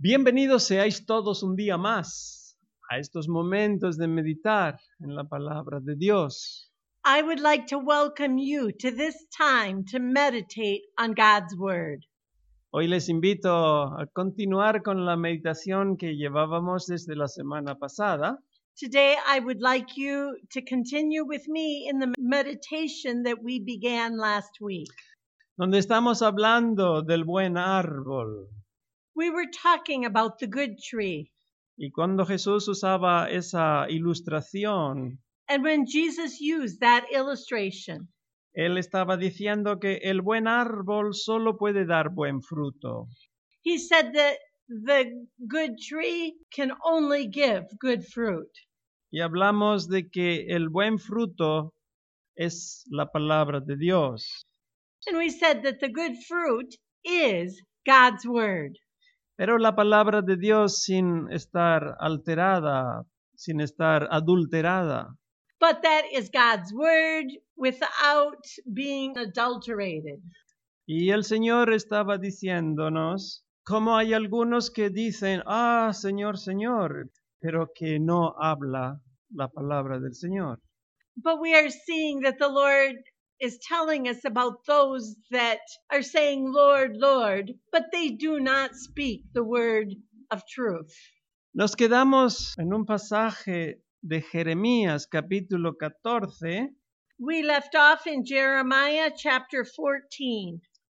Bienvenidos seáis todos un día más a estos momentos de meditar en la palabra de Dios. I would like to welcome you to this time to meditate on God's Word. Hoy les invito a continuar con la meditación que llevábamos desde la semana pasada. Today, I would like you to continue with me in the meditation that we began last week. Donde estamos hablando del buen árbol. We were talking about the good tree. Y cuando Jesús usaba esa ilustración, And when Jesus used that illustration, Él estaba diciendo que el buen árbol solo puede dar buen fruto. he said that the good tree can only give good fruit. Y hablamos de que el buen fruto es la palabra de Dios. And we said that the good fruit is God's Word. Pero la palabra de Dios sin estar alterada, sin estar adulterada. But that is God's Word without being adulterated. Y el Señor estaba diciéndonos, como hay algunos que dicen, Señor, Señor, pero que no habla la palabra del Señor. But we are seeing that the Lord is telling us about those that are saying, Lord, Lord, but they do not speak the word of truth. Nos quedamos en un pasaje de Jeremías capítulo 14, We left off in Jeremiah chapter 14,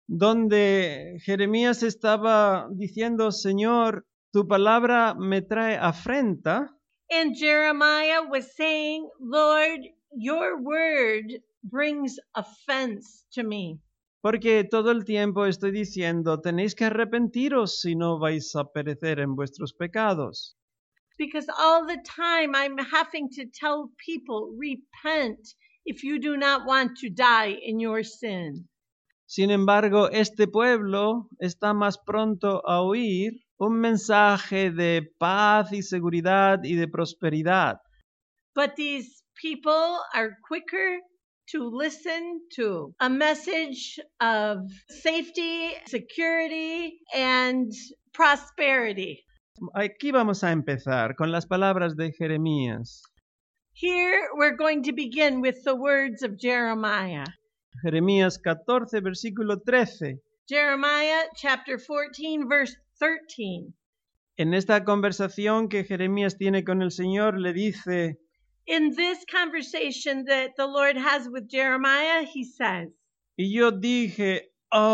donde Jeremías estaba diciendo, Señor, tu palabra me trae afrenta, and Jeremiah was saying, Lord, your word brings offense to me. porque todo el tiempo estoy diciendo, tenéis que arrepentiros si no vais a perecer en vuestros pecados. Because all the time I'm having to tell people, repent if you do not want to die in your sin. Sin embargo, este pueblo está más pronto a oír un mensaje de paz y seguridad y de prosperidad. But these people are quicker to listen to a message of safety, security, and prosperity. Aquí vamos a empezar con las palabras de Jeremías. Here we're going to begin with the words of Jeremiah. Jeremías 14, versículo 13. Jeremiah chapter 14, verse 13. En esta conversación que Jeremías tiene con el Señor, le dice, In this conversation that the Lord has with Jeremiah, he says, y yo dije,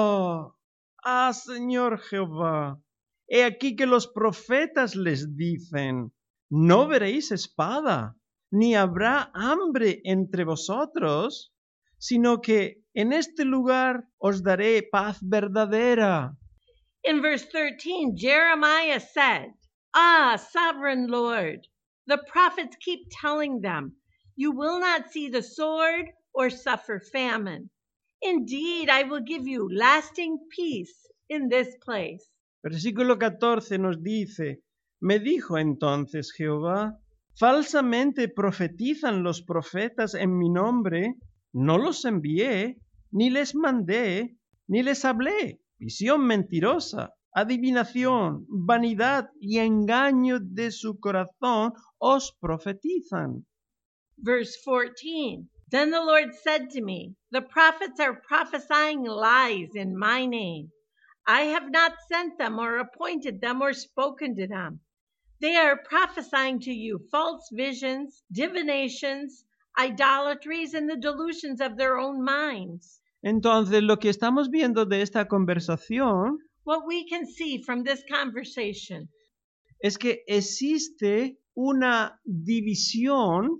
Señor Jehová, he aquí que los profetas les dicen, no veréis espada, ni habrá hambre entre vosotros, sino que en este lugar os daré paz verdadera. In verse 13, Jeremiah said, sovereign Lord, the prophets keep telling them, you will not see the sword or suffer famine. Indeed, I will give you lasting peace in this place. Versículo 14 nos dice, me dijo entonces Jehová, falsamente profetizan los profetas en mi nombre, no los envié, ni les mandé, ni les hablé. Visión mentirosa, adivinación, vanidad y engaño de su corazón os profetizan. Verse 14, then the Lord said to me, the prophets are prophesying lies in my name. I have not sent them or appointed them or spoken to them. They are prophesying to you false visions, divinations, idolatries, and the delusions of their own minds. Entonces, lo que estamos viendo de esta conversación What we can see from this conversation es que existe una división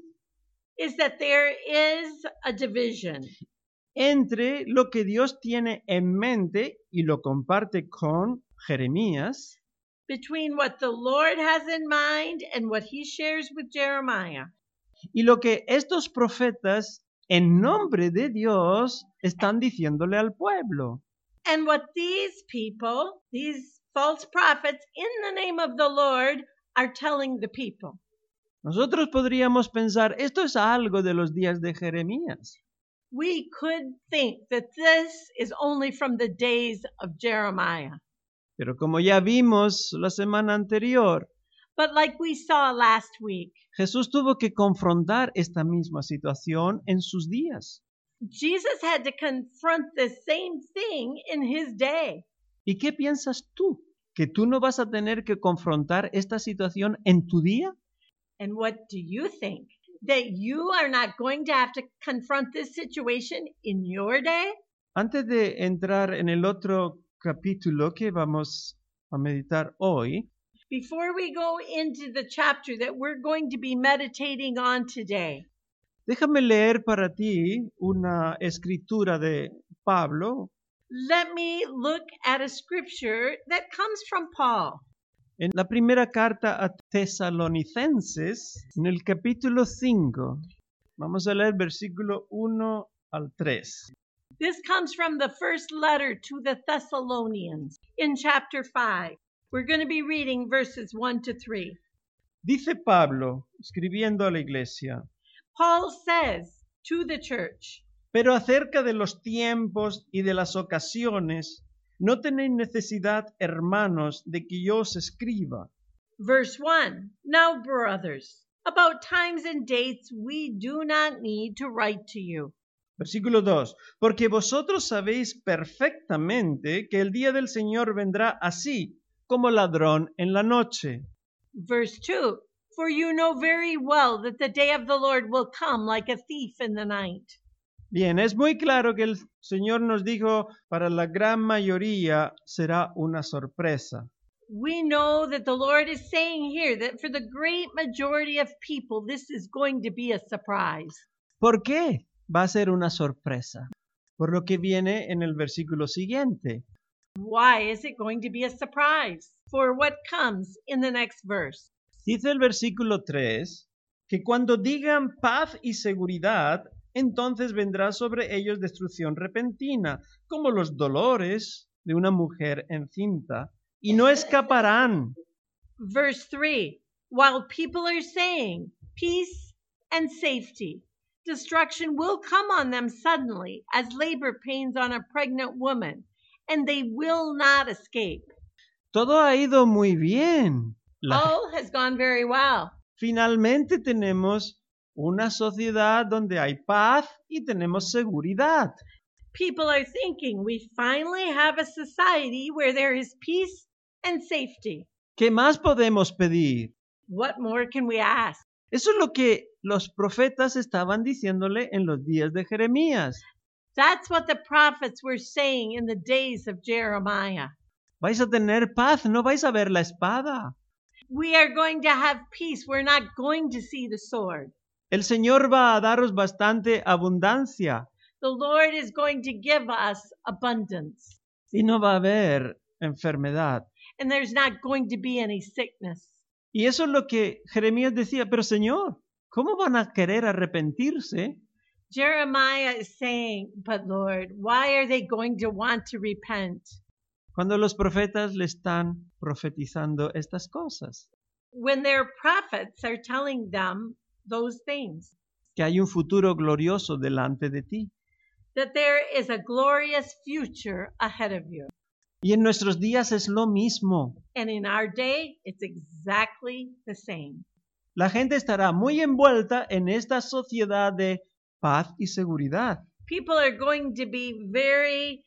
is that there is a division entre lo que Dios tiene en mente y lo comparte con Jeremías between what the Lord has in mind and what he shares with Jeremiah, y lo que estos profetas en nombre de Dios están diciéndole al pueblo. and what these people, these false prophets, in the name of the Lord, are telling the people. Nosotros podríamos pensar, esto es algo de los días de Jeremías. We could think that this is only from the days of Jeremiah. Pero como ya vimos la semana anterior, But like we saw last week, Jesús tuvo que confrontar esta misma situación en sus días. Jesus had to confront the same thing in his day. ¿Y qué piensas tú? ¿Que tú no vas a tener que confrontar esta situación en tu día? And what do you think? That you are not going to have to confront this situation in your day? Antes de entrar en el otro capítulo que vamos a meditar hoy, Before we go into the chapter that we're going to be meditating on today, déjame leer para ti una escritura de Pablo let me look at a scripture that comes from Paul. en la primera carta a Tesalonicenses, en el capítulo 5. Vamos a leer versículo 1 al 3. This comes from the first letter to the Thessalonians in chapter 5. We're going to be reading verses 1 to 3. Dice Pablo, escribiendo a la iglesia, Paul says to the church, pero acerca de los tiempos y de las ocasiones, no tenéis necesidad, hermanos, de que yo os escriba. verse 1, Now, brothers, about times and dates we do not need to write to you. Versículo 2. Porque vosotros sabéis perfectamente que el día del Señor vendrá así, como ladrón en la noche. Verse 2, For you know very well that the day of the Lord will come like a thief in the night. Bien, es muy claro que el Señor nos dijo, para la gran mayoría será una sorpresa. We know that the Lord is saying here that for the great majority of people, this is going to be a surprise. ¿Por qué va a ser una sorpresa? Por lo que viene en el versículo siguiente. Why is it going to be a surprise? For what comes in the next verse. Dice el versículo 3 que cuando digan paz y seguridad, entonces vendrá sobre ellos destrucción repentina, como los dolores de una mujer encinta, y no escaparán. Verse 3, While people are saying peace and safety, destruction will come on them suddenly as labor pains on a pregnant woman, and they will not escape. Todo ha ido muy bien. All has gone very well. Finalmente tenemos una sociedad donde hay paz y tenemos seguridad. People are thinking we finally have a society where there is peace and safety. ¿Qué más podemos pedir? What more can we ask? Eso es lo que los profetas estaban diciéndole en los días de Jeremías. That's what the prophets were saying in the days of Jeremiah. Vais a tener paz, no vais a ver la espada. We are going to have peace. We're not going to see the sword. El Señor va a daros bastante abundancia The Lord is going to give us abundance, y no va a haber enfermedad. and there's not going to be any sickness. Y eso es lo que Jeremías decía, pero Señor, ¿cómo van a querer arrepentirse? Jeremiah is saying, but Lord, why are they going to want to repent? Cuando los profetas le están profetizando estas cosas, When their prophets are telling them those things, que hay un futuro glorioso delante de ti. that there is a glorious future ahead of you. Y en nuestros días es lo mismo. And in our day, it's exactly the same. La gente estará muy envuelta en esta sociedad de paz y seguridad. People are going to be very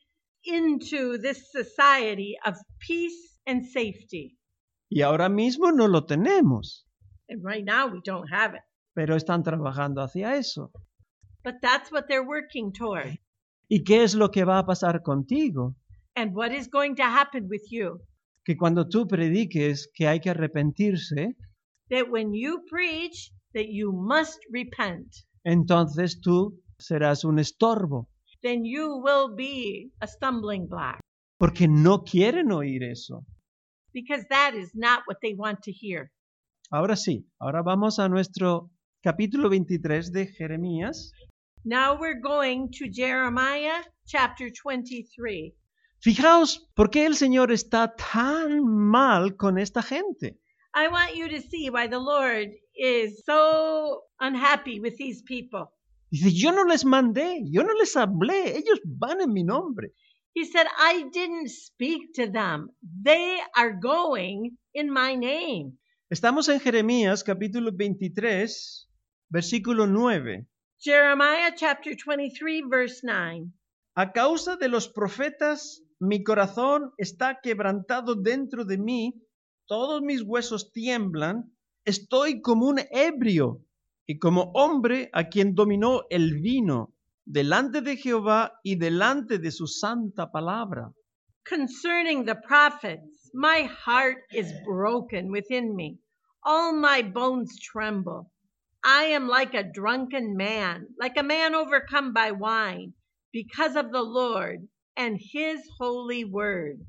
into this society of peace and safety. Y ahora mismo no lo tenemos, And right now, we don't have it. pero están trabajando hacia eso. But that's what they're working toward. ¿Y qué es lo que va a pasar contigo? And what is going to happen with you? Que cuando tú prediques que hay que arrepentirse, That when you preach that you must repent, entonces tú serás un estorbo, then you will be a stumbling block, porque no quieren oír eso. because that is not what they want to hear. Ahora sí, ahora vamos a nuestro capítulo 23 de Jeremías. Now we're going to Jeremiah chapter 23. Fijaos por qué el Señor está tan mal con esta gente. I want you to see why the Lord is so unhappy with these people. Dice, yo no les mandé, yo no les hablé, ellos van en mi nombre. He said, I didn't speak to them. They are going in my name. Estamos en Jeremías capítulo 23, versículo 9. Jeremiah chapter 23, verse 9. A causa de los profetas, mi corazón está quebrantado dentro de mí, todos mis huesos tiemblan, estoy como un ebrio y como hombre a quien dominó el vino, delante de Jehová y delante de su santa palabra. Concerning the prophets, my heart is broken within me. All my bones tremble. I am like a drunken man, like a man overcome by wine, because of the Lord and his holy words.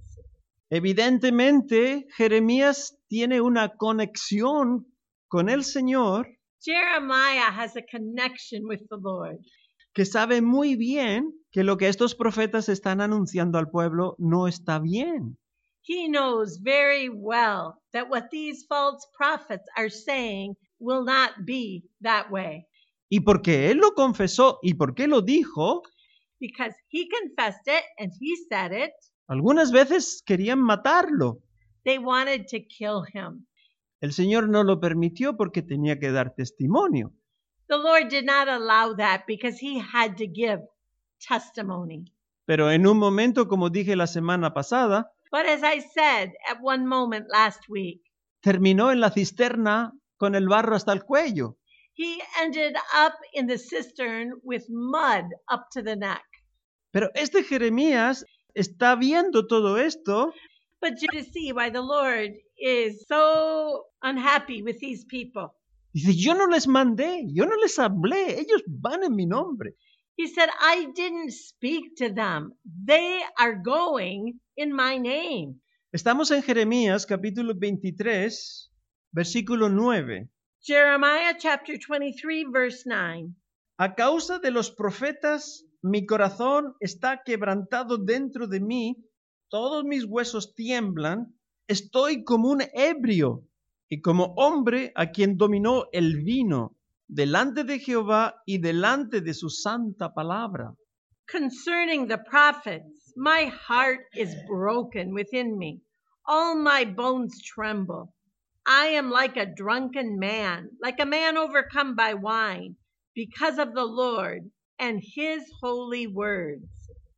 Evidentemente, Jeremías tiene una conexión con el Señor, Jeremiah has a connection with the Lord. que sabe muy bien que lo que estos profetas están anunciando al pueblo no está bien. He knows very well that what these false prophets are saying will not be that way. Y porque él lo confesó y porque lo dijo, Because he confessed it and he said it, algunas veces querían matarlo. they wanted to kill him. El Señor no lo permitió porque tenía que dar testimonio. The Lord did not allow that because he had to give testimony. Pero en un momento, como dije la semana pasada, But as I said at one moment last week, terminó en la cisterna con el barro hasta el cuello. he ended up in the cistern with mud up to the neck. Pero este Jeremías está viendo todo esto But you see why the Lord is so unhappy with these people. Dice, yo no les mandé, yo no les hablé, ellos van en mi nombre. He said, I didn't speak to them. They are going in my name. Estamos en Jeremías capítulo 23, versículo 9. Jeremiah chapter 23, verse 9. A causa de los profetas, mi corazón está quebrantado dentro de mí, todos mis huesos tiemblan, estoy como un ebrio y como hombre a quien dominó el vino, delante de Jehová y delante de su santa palabra. Concerning the prophets, my heart is broken within me. All my bones tremble. I am like a drunken man, like a man overcome by wine, because of the Lord and his holy words.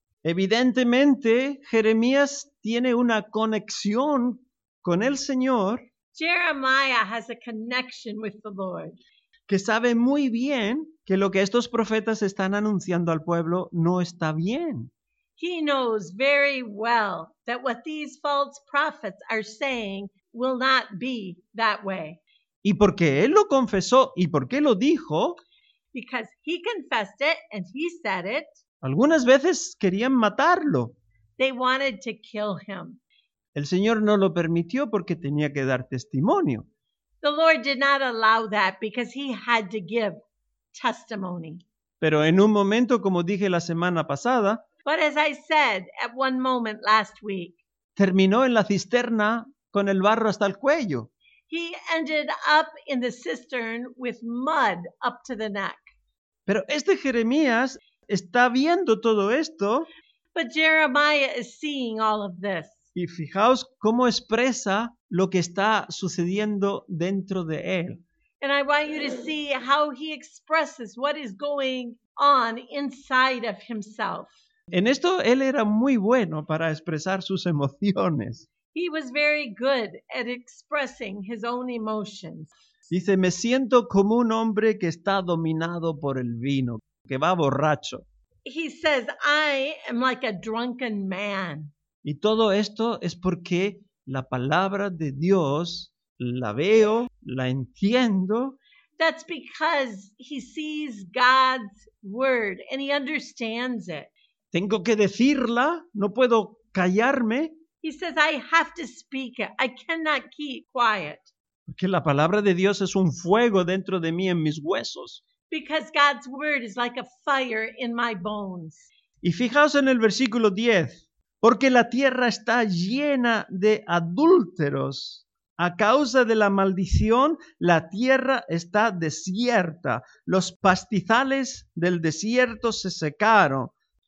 Evidentemente, Jeremías tiene una conexión con el Señor, Jeremiah has a connection with the Lord. que sabe muy bien que lo que estos profetas están anunciando al pueblo no está bien. He knows very well that what these false prophets are saying will not be that way. Y porque él lo confesó y porque lo dijo, Because he confessed it and he said it, algunas veces querían matarlo. they wanted to kill him. El Señor no lo permitió porque tenía que dar testimonio. The Lord did not allow that because he had to give testimony. Pero en un momento, como dije la semana pasada, But as I said at one moment last week, terminó en la cisterna con el barro hasta el cuello. he ended up in the cistern with mud up to the neck. Pero este Jeremías está viendo todo esto But Jeremiah is seeing all of this. y fijaos cómo expresa lo que está sucediendo dentro de él. And I want you to see how he expresses what is going on inside of himself. En esto él era muy bueno para expresar sus emociones. He was very good at expressing his own emotions. Dice, me siento como un hombre que está dominado por el vino, que va borracho. He says, I am like a drunken man. Y todo esto es porque la palabra de Dios la veo, la entiendo, That's because he sees God's word and he understands it. tengo que decirla, no puedo callarme, He says, I have to speak it. I cannot keep quiet porque la palabra de Dios es un fuego dentro de mí en mis huesos. because God's word is like a fire in my bones. Y fijaos en el versículo 10, porque la tierra está llena de adúlteros. A causa de la maldición, la tierra está desierta. Los pastizales del desierto se secaron.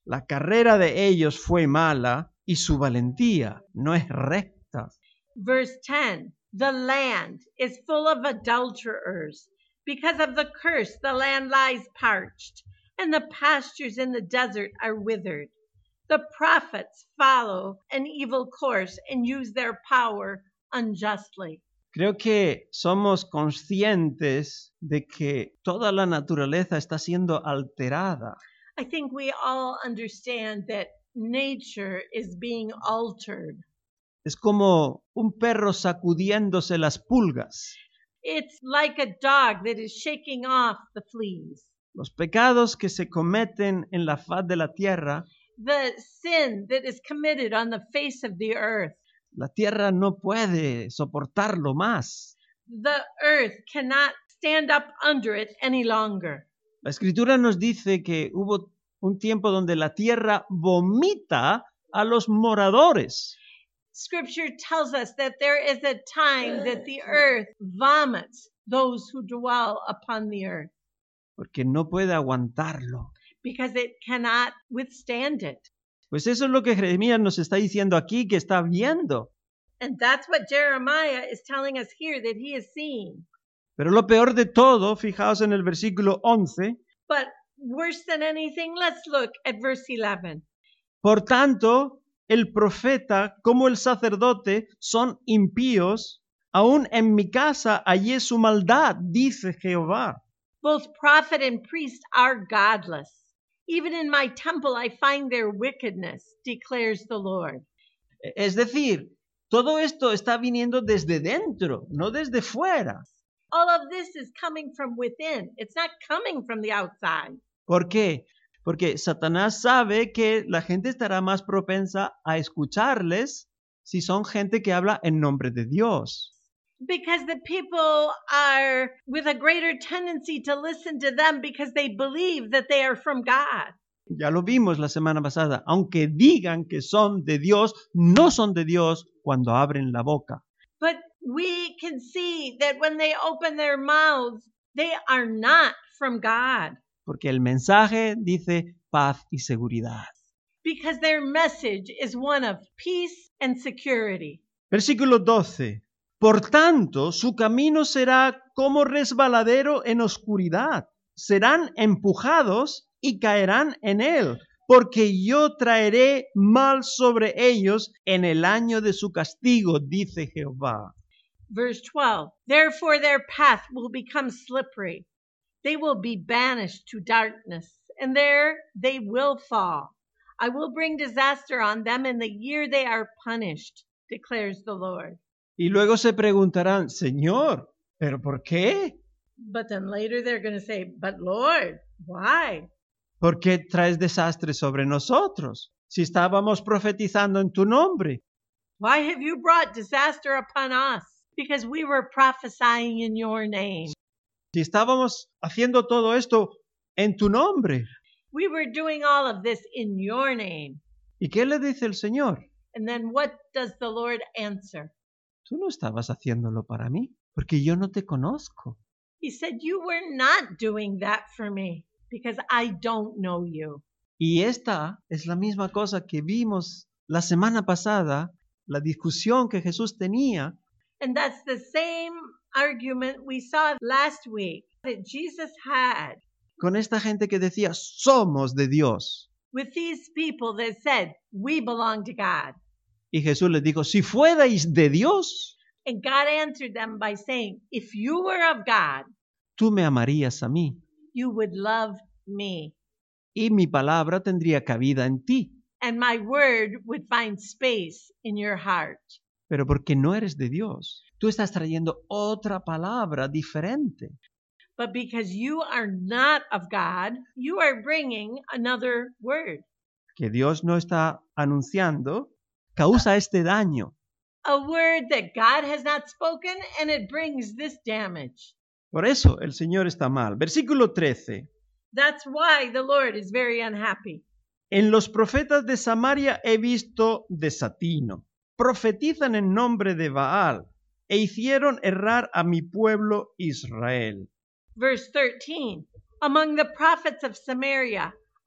La carrera de ellos fue mala y su valentía no es recta. Verse 10, the land is full of adulterers. Because of the curse, the land lies parched, and the pastures in the desert are withered. The prophets follow an evil course and use their power unjustly. Creo que somos conscientes de que toda la naturaleza está siendo alterada. I think we all understand that nature is being altered. Es como un perro sacudiéndose las pulgas. It's like a dog that is shaking off the fleas. Los pecados que se cometen en la faz de la tierra, The sin that is committed on the face of the earth. la tierra no puede soportarlo más. The earth cannot stand up under it any longer. La Escritura nos dice que hubo un tiempo donde la tierra vomita a los moradores. Scripture tells us that there is a time that the earth vomits those who dwell upon the earth Porque no puede aguantarlo. because it cannot withstand it. Pues eso es lo que Jeremías nos está diciendo aquí, que está viendo. And that's what Jeremiah is telling us here that he is seeing. Pero lo peor de todo, fijaos en el versículo 11, But worse than anything, let's look at verse 11. por tanto, el profeta como el sacerdote son impíos, aún en mi casa hallé su maldad, dice Jehová. Both prophet and priest are godless. Even in my temple I find their wickedness, declares the Lord. Es decir, todo esto está viniendo desde dentro, no desde fuera. All of this is coming from within. It's not coming from the outside. ¿Por qué? Porque Satanás sabe que la gente estará más propensa a escucharles si son gente que habla en nombre de Dios. Because the people are with a greater tendency to listen to them because they believe that they are from God. Ya lo vimos la semana pasada. Aunque digan que son de Dios, no son de Dios cuando abren la boca. But we can see that when they open their mouths, they are not from God. Porque el mensaje dice paz y seguridad. Because their message is one of peace and security. Versículo 12. Por tanto, su camino será como resbaladero en oscuridad. Serán empujados y caerán en él, porque yo traeré mal sobre ellos en el año de su castigo, dice Jehová. Verse 12. Therefore their path will become slippery. They will be banished to darkness, and there they will fall. I will bring disaster on them in the year they are punished, declares the Lord. Y luego se preguntarán, Señor, ¿pero por qué? But then later they're going to say, but Lord, why? ¿Por qué traes desastre sobre nosotros? Si estábamos profetizando en tu nombre. Why have you brought disaster upon us? Because we were prophesying in your name. Si estábamos haciendo todo esto en tu nombre. We were doing all of this in your name. ¿Y qué le dice el Señor? And then what does the Lord answer? Tú no estabas haciéndolo para mí, porque yo no te conozco. He said, you were not doing that for me because I don't know you. Y esta es la misma cosa que vimos la semana pasada, la discusión que Jesús tenía. And that's the same argument we saw last week that Jesus had Con esta gente que decía, somos de Dios. with these people that said, we belong to God. Y Jesús les dijo, si fuerais de Dios, And God answered them by saying, if you were of God, tú me amarías a mí, you would love me. y mi palabra tendría cabida en ti. And my word would find space in your heart. Pero porque no eres de Dios, tú estás trayendo otra palabra diferente. But because you are not of God, you are bringing another word. Que Dios no está anunciando, causa este daño. A word that God has not spoken, and it brings this damage. Por eso el Señor está mal. Versículo 13. That's why the Lord is very unhappy. En los profetas de Samaria he visto desatino. Profetizan en nombre de Baal e hicieron errar a mi pueblo Israel. Verse 13. Among the prophets of Samaria,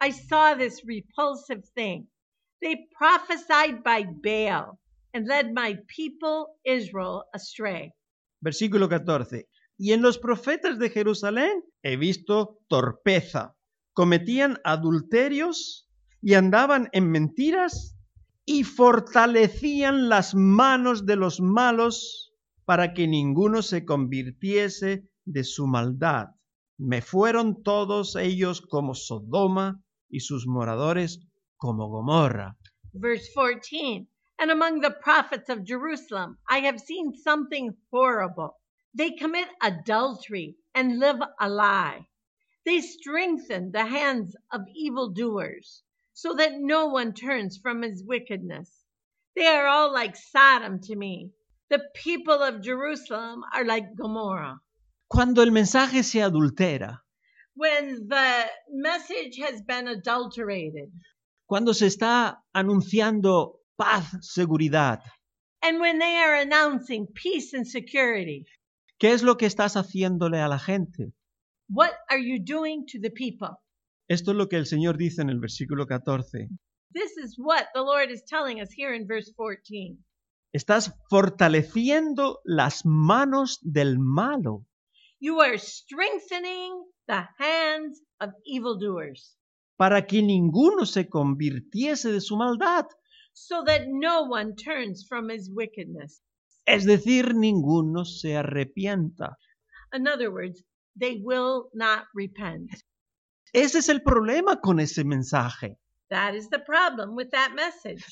I saw this repulsive thing. They prophesied by Baal and led my people Israel astray. Versículo 14. Y en los profetas de Jerusalén he visto torpeza. Cometían adulterios y andaban en mentiras y fortalecían las manos de los malos para que ninguno se convirtiese de su maldad. Me fueron todos ellos como Sodoma y sus moradores como Gomorra. Verse 14. And among the prophets of Jerusalem, I have seen something horrible. They commit adultery and live a lie. They strengthen the hands of evildoers, so that no one turns from his wickedness. They are all like Sodom to me. The people of Jerusalem are like Gomorrah. Cuando el mensaje se adultera, When the message has been adulterated, cuando se está anunciando paz, seguridad, and when they are announcing peace and security, ¿qué es lo que estás haciéndole a la gente? what are you doing to the people? Esto es lo que el Señor dice en el versículo 14. This is what the Lord is telling us here in verse 14. Estás fortaleciendo las manos del malo. You are strengthening the hands of evildoers, para que ninguno se convirtiese de su maldad. so that no one turns from his wickedness. Es decir, ninguno se arrepienta. In other words, they will not repent. Ese es el problema con ese mensaje. That is the problem with that message.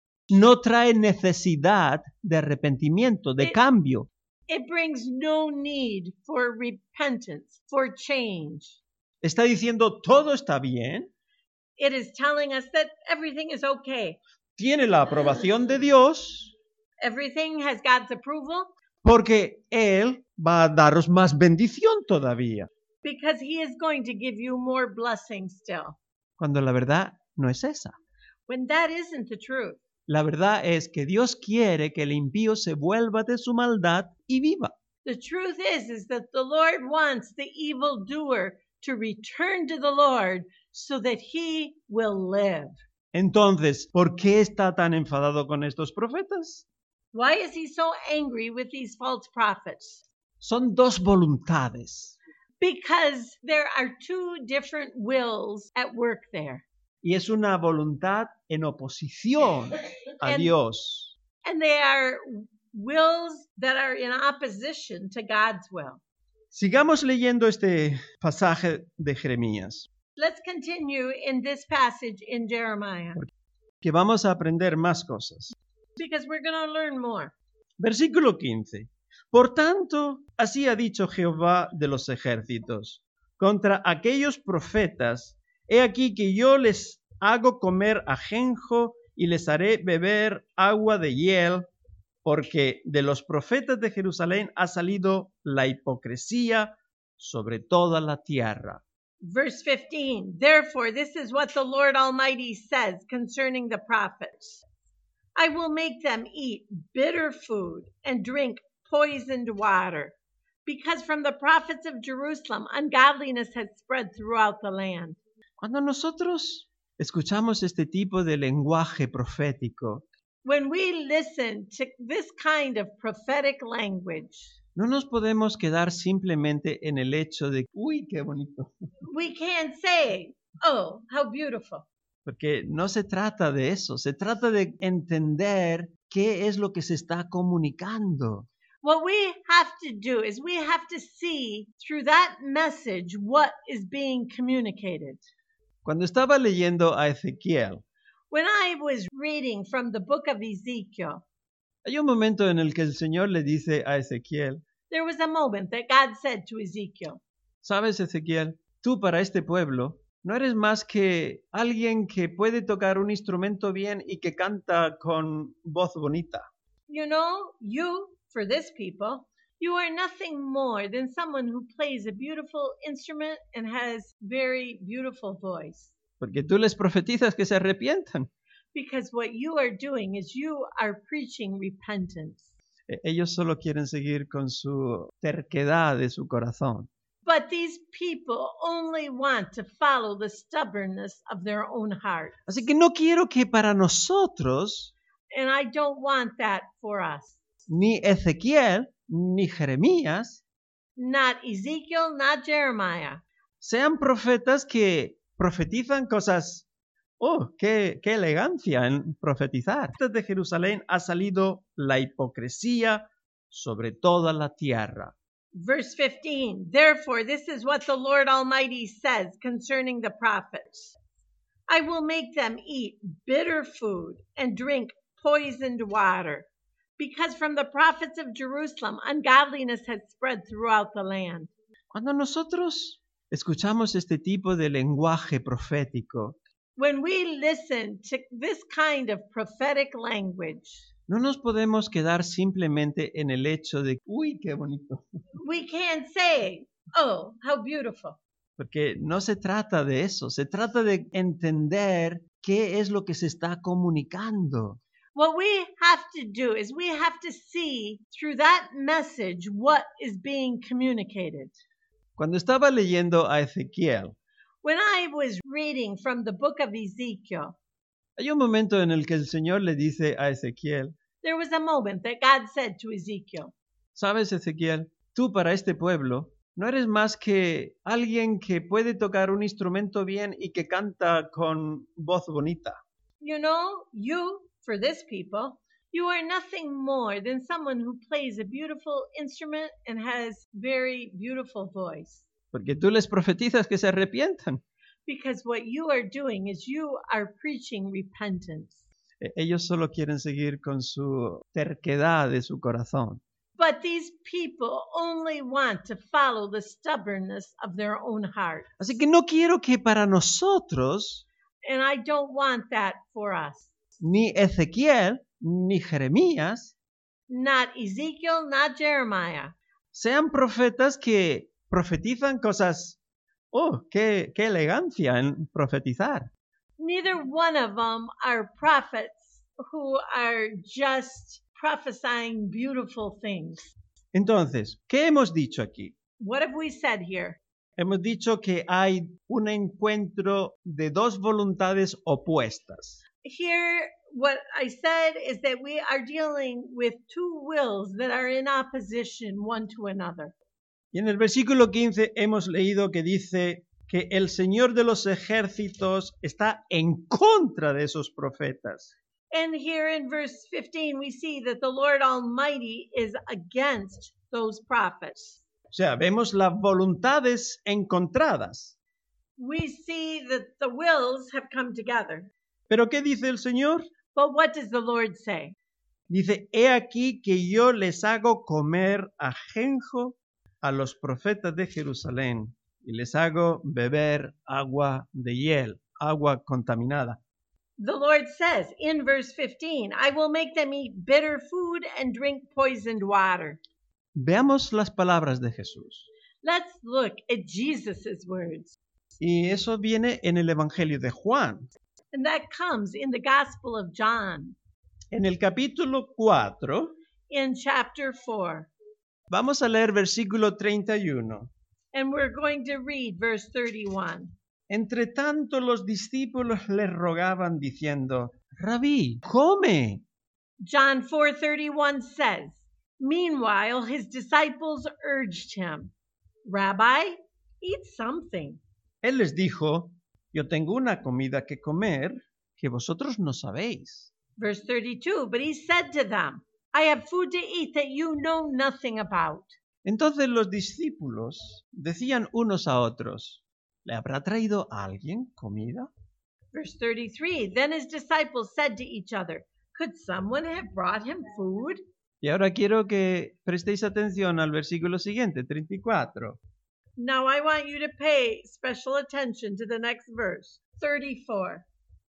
No trae necesidad de arrepentimiento, de cambio. It brings no need for repentance, for change. Está diciendo, todo está bien, It is telling us that everything is okay. tiene la aprobación de Dios, Everything has God's approval porque Él va a daros más bendición todavía. because He is going to give you more blessings still. Cuando la verdad no es esa. When that isn't the truth. La verdad es que Dios quiere que el impío se vuelva de su maldad y viva. The truth is that the Lord wants the evildoer to return to the Lord so that he will live. Entonces, ¿por qué está tan enfadado con estos profetas? Why is he so angry with these false prophets? Son dos voluntades. Because there are two different wills at work there. Y es una voluntad en oposición a Dios. And they are wills that are in opposition to God's will. Sigamos leyendo este pasaje de Jeremías, Let's continue in this passage in Jeremiah que vamos a aprender más cosas. because we're going to learn more. Versículo 15. Por tanto, así ha dicho Jehová de los ejércitos, contra aquellos profetas, he aquí que yo les hago comer ajenjo y les haré beber agua de hiel, porque de los profetas de Jerusalén ha salido la hipocresía sobre toda la tierra. Verse 15, therefore, this is what the Lord Almighty says concerning the prophets. I will make them eat bitter food and drink poisoned water, because from the prophets of Jerusalem, ungodliness has spread throughout the land. Cuando nosotros escuchamos este tipo de lenguaje profético, When we listen to this kind of prophetic language, no nos podemos quedar simplemente en el hecho de, uy, qué bonito. we can't say, oh, how beautiful. Porque no se trata de eso, se trata de entender qué es lo que se está comunicando. What we have to do is we have to see through that message what is being communicated. Cuando estaba leyendo a Ezequiel, When I was reading from the book of Ezekiel, hay un momento en el que el Señor le dice a Ezequiel, there was a moment that God said to Ezekiel, ¿sabes, Ezequiel? Tú para este pueblo no eres más que alguien que puede tocar un instrumento bien y que canta con voz bonita. you know, you, for this people, you are nothing more than someone who plays a beautiful instrument and has very beautiful voice. Porque tú les profetizas que se arrepientan. Because what you are doing is you are preaching repentance. Ellos solo quieren seguir con su terquedad de su corazón. But these people only want to follow the stubbornness of their own heart. Así que no quiero que para nosotros, And I don't want that for us. ni Ezequiel, ni Jeremías, Not Ezekiel, not Jeremiah. sean profetas que profetizan cosas. ¡Oh, qué elegancia en profetizar! De Jerusalén ha salido la hipocresía sobre toda la tierra. Verse 15, therefore, this is what the Lord Almighty says concerning the prophets. I will make them eat bitter food and drink poisoned water, because from the prophets of Jerusalem, ungodliness has spread throughout the land. Cuando nosotros escuchamos este tipo de lenguaje profético, When we listen to this kind of prophetic language, no nos podemos quedar simplemente en el hecho de, uy, qué bonito. we can't say, oh, how beautiful. Porque no se trata de eso, se trata de entender qué es lo que se está comunicando. What we have to do is we have to see through that message what is being communicated. Cuando estaba leyendo a Ezequiel, When I was reading from the book of Ezekiel, hay un momento en el que el Señor le dice a Ezequiel, there was a moment that God said to Ezekiel, ¿sabes, Ezequiel? Tú para este pueblo no eres más que alguien que puede tocar un instrumento bien y que canta con voz bonita. you know, you, for this people, you are nothing more than someone who plays a beautiful instrument and has very beautiful voice. Porque tú les profetizas que se arrepientan. Because what you are doing is you are preaching repentance. Ellos solo quieren seguir con su terquedad de su corazón. But these people only want to follow the stubbornness of their own heart. Así que no quiero que para nosotros, And I don't want that for us. ni Ezequiel, ni Jeremías, Not Ezekiel, not Jeremiah. sean profetas que profetizan cosas. ¡Oh, qué elegancia en profetizar! Neither one of them are prophets who are just prophesying beautiful things. Entonces, ¿qué hemos dicho aquí? What have we said here? Hemos dicho que hay un encuentro de dos voluntades opuestas. Here, what I said is that we are dealing with two wills that are in opposition one to another. Y en el versículo 15 hemos leído que dice que el Señor de los ejércitos está en contra de esos profetas. And here in verse 15, we see that the Lord Almighty is against those prophets. O sea, vemos las voluntades encontradas. We see that the wills have come together. ¿Pero qué dice el Señor? But what does the Lord say? Dice, he aquí que yo les hago comer ajenjo a los profetas de Jerusalén y les hago beber agua de hiel, agua contaminada. The Lord says in verse 15, I will make them eat bitter food and drink poisoned water. Veamos las palabras de Jesús. Let's look at Jesus's words. Y eso viene en el Evangelio de Juan. And that comes in the Gospel of John En el capítulo 4, in chapter 4. vamos a leer versículo 31. And we're going to read verse 31. Entre tanto los discípulos le rogaban diciendo, Rabí, come. John 4:31 says, meanwhile his disciples urged him, Rabbi, eat something. Él les dijo, yo tengo una comida que comer que vosotros no sabéis. Verse 32, but he said to them, I have food to eat that you know nothing about. Entonces los discípulos decían unos a otros, ¿le habrá traído alguien comida? Verse 33, then his disciples said to each other, could someone have brought him food? Y ahora quiero que prestéis atención al versículo siguiente, 34. Now I want you to pay special attention to the next verse, 34.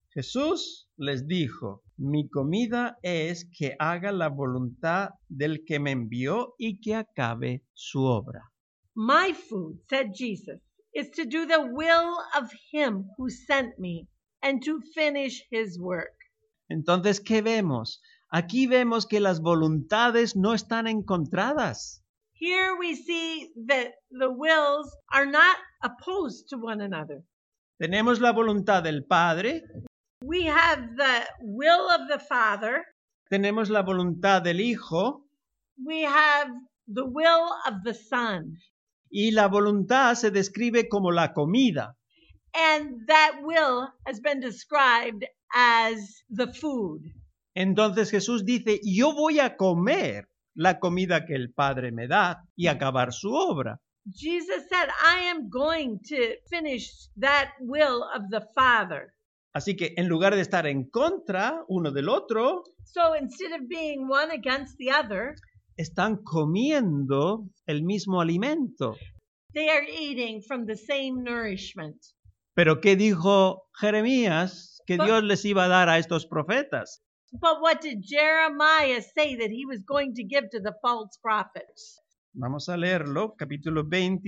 Jesús les dijo, mi comida es que haga la voluntad del que me envió y que acabe su obra. My food, said Jesus, is to do the will of him who sent me and to finish his work. Entonces, ¿qué vemos? Aquí vemos que las voluntades no están encontradas. Here we see that the wills are not opposed to one another. Tenemos la voluntad del Padre, We have the will of the Father. tenemos la voluntad del Hijo, We have the will of the Son. y la voluntad se describe como la comida. And that will has been described as the food. Entonces Jesús dice, yo voy a comer la comida que el Padre me da y acabar su obra. Jesus said, I am going to finish that will of the Father. Así que en lugar de estar en contra uno del otro, So instead of being one against the other, están comiendo el mismo alimento. they are eating from the same nourishment. Pero ¿qué dijo Jeremías que But- Dios les iba a dar a estos profetas? But what did Jeremiah say that he was going to give to the false prophets? Vamos a leerlo, capítulo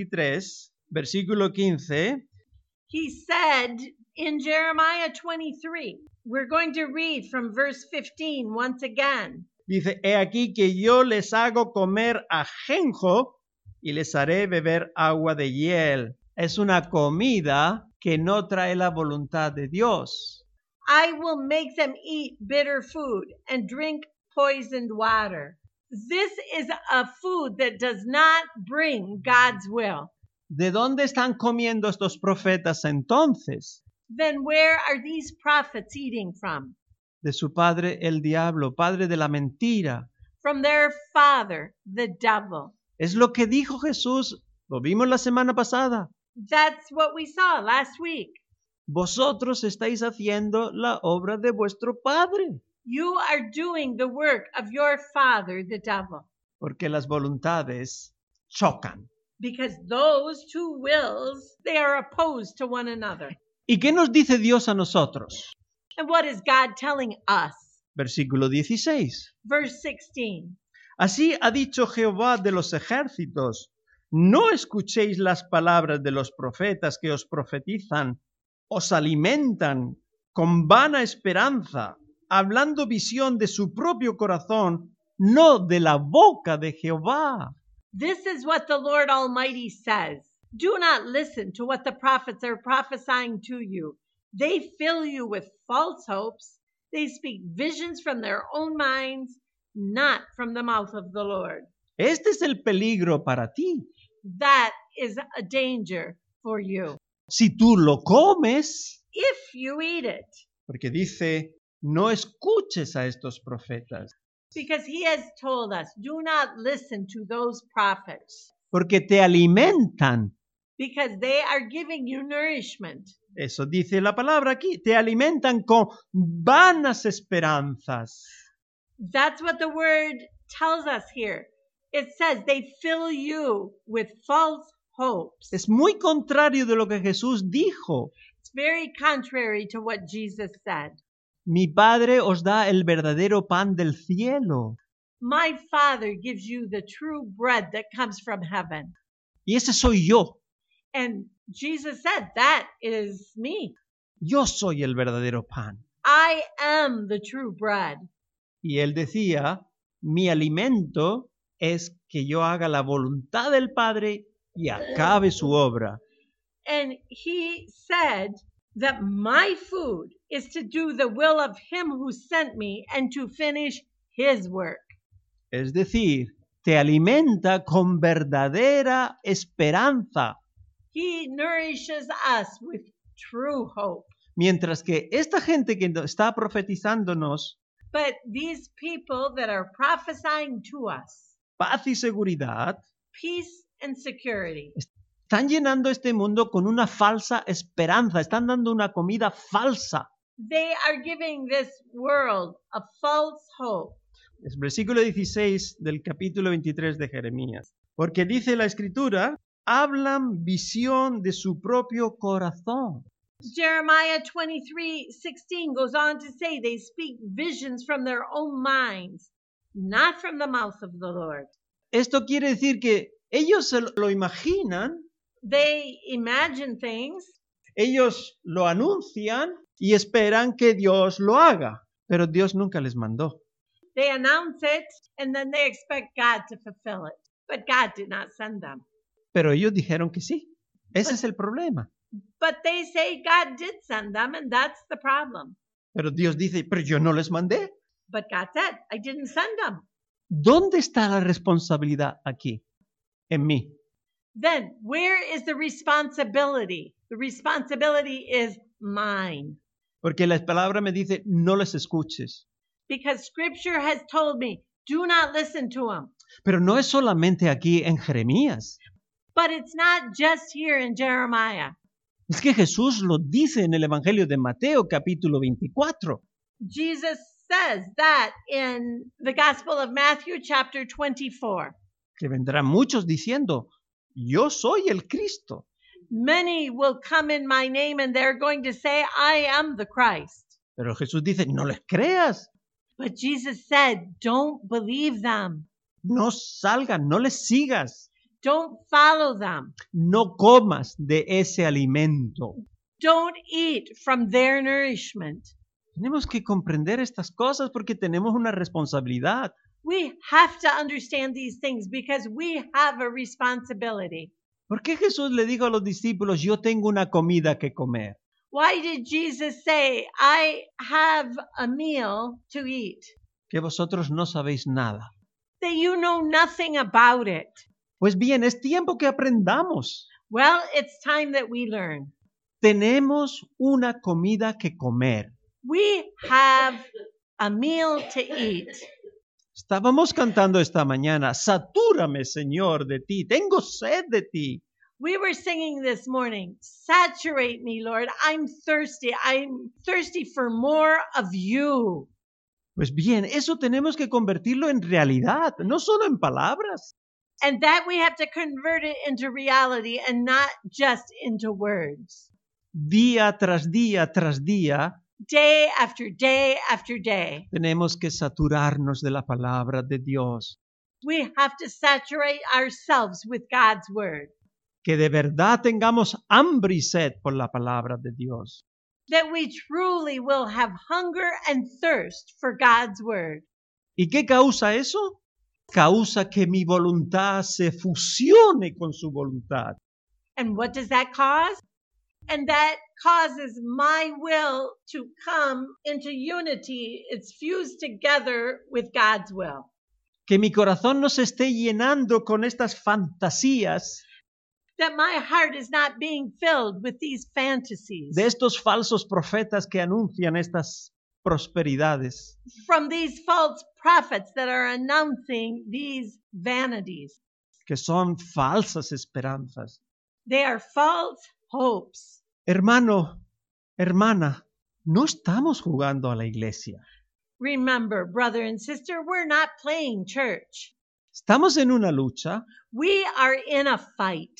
23, versículo 15. He said in Jeremiah 23, we're going to read from verse 15 once again. Dice, he aquí que yo les hago comer ajenjo y les haré beber agua de hiel. Es una comida que no trae la voluntad de Dios. I will make them eat bitter food and drink poisoned water. This is a food that does not bring God's will. ¿De dónde están comiendo estos profetas entonces? Then where are these prophets eating from? De su padre el diablo, padre de la mentira. From their father, the devil. Es lo que dijo Jesús, lo vimos la semana pasada. That's what we saw last week. Vosotros estáis haciendo la obra de vuestro padre. You are doing the work of your father, the devil. Porque las voluntades chocan. Because those two wills, they are opposed to one another. ¿Y qué nos dice Dios a nosotros? And what is God telling us? Versículo 16. Verse 16. Así ha dicho Jehová de los ejércitos, no escuchéis las palabras de los profetas que os profetizan, os alimentan con vana esperanza, hablando visión de su propio corazón, no de la boca de Jehová. This is what the Lord Almighty says. Do not listen to what the prophets are prophesying to you. They fill you with false hopes. They speak visions from their own minds, not from the mouth of the Lord. Este es el peligro para ti. That is a danger for you. Si tú lo comes, If you eat it, porque dice, no escuches a estos profetas, because he has told us, do not listen to those prophets, porque te alimentan. because they are giving you nourishment. Eso dice la palabra aquí, te alimentan con vanas esperanzas. That's what the word tells us here. It says they fill you with false hopes. Es muy contrario de lo que Jesús dijo. It's very contrary to what Jesus said. Mi Padre os da el verdadero pan del cielo. My Father gives you the true bread that comes from heaven. Y ese soy yo. And Jesus said, that is me. Yo soy el verdadero pan. I am the true bread. Y él decía, mi alimento es que yo haga la voluntad del Padre y acabe su obra. And he said that my food is to do the will of him who sent me and to finish his work. Es decir, te alimenta con verdadera esperanza. He nourishes us with true hope. Mientras que esta gente que está profetizándonos But these people that are prophesying to us paz y seguridad, peace and security, están llenando este mundo con una falsa esperanza, están dando una comida falsa. they are giving this world a false hope. Es versículo 16 del capítulo 23 de Jeremías. Porque dice la Escritura, hablan visión de su propio corazón. Jeremiah 23:16 goes on to say they speak visions from their own minds, not from the mouth of the Lord. Esto quiere decir que ellos se lo imaginan, They imagine things, ellos lo anuncian y esperan que Dios lo haga, pero Dios nunca les mandó. they announce it, and then they expect God to fulfill it. but God did not send them. Pero ellos dijeron que sí. Ese es el problema. But they say God did send them, and that's the problem. Pero Dios dice, pero yo no les mandé. But God said, I didn't send them. ¿Dónde está la responsabilidad aquí? En mí. Then where is the responsibility? The responsibility is mine. Porque la palabra me dice, no les escuches. Because scripture has told me, do not listen to them. Pero no es solamente aquí en Jeremías. But it's not just here in Jeremiah. Es que Jesús lo dice en el Evangelio de Mateo, capítulo 24. Jesus says that in the Gospel of Matthew, chapter 24. Que vendrán muchos diciendo, yo soy el Cristo. Many will come in my name and they're going to say, I am the Christ. Pero Jesús dice, no les creas. But Jesus said, don't believe them. No salgan, no les sigas. Don't follow them. No comas de ese alimento. Don't eat from their nourishment. Tenemos que comprender estas cosas porque tenemos una responsabilidad. We have to understand these things because we have a responsibility. ¿Por qué Jesús le dijo a los discípulos, yo tengo una comida que comer? Why did Jesus say, I have a meal to eat? Que vosotros no sabéis nada. That you know nothing about it. Pues bien, es tiempo que aprendamos. Well, it's time that we learn. Tenemos una comida que comer. We have a meal to eat. Estábamos cantando esta mañana, satúrame, Señor, de ti, tengo sed de ti. We were singing this morning, saturate me, Lord. I'm thirsty for more of you. Pues bien, eso tenemos que convertirlo en realidad, no solo en palabras. And that we have to convert it into reality and not just into words. Día tras día tras día, Day after day after day. tenemos que saturarnos de la palabra de Dios. We have to saturate ourselves with God's word. Que de verdad tengamos hambre y sed por la palabra de Dios. That we truly will have hunger and thirst for God's word. ¿Y qué causa eso? Causa que mi voluntad se fusione con su voluntad. And what does that cause? And that causes my will to come into unity. It's fused together with God's will. Que mi corazón no se esté llenando con estas fantasías That my heart is not being filled with these fantasies. de estos falsos profetas que anuncian estas prosperidades. From these false prophets that are announcing these vanities. Que son falsas esperanzas. They are false hopes. Hermano, hermana, no estamos jugando a la iglesia. Remember, brother and sister, we're not playing church. Estamos en una lucha We are in a fight.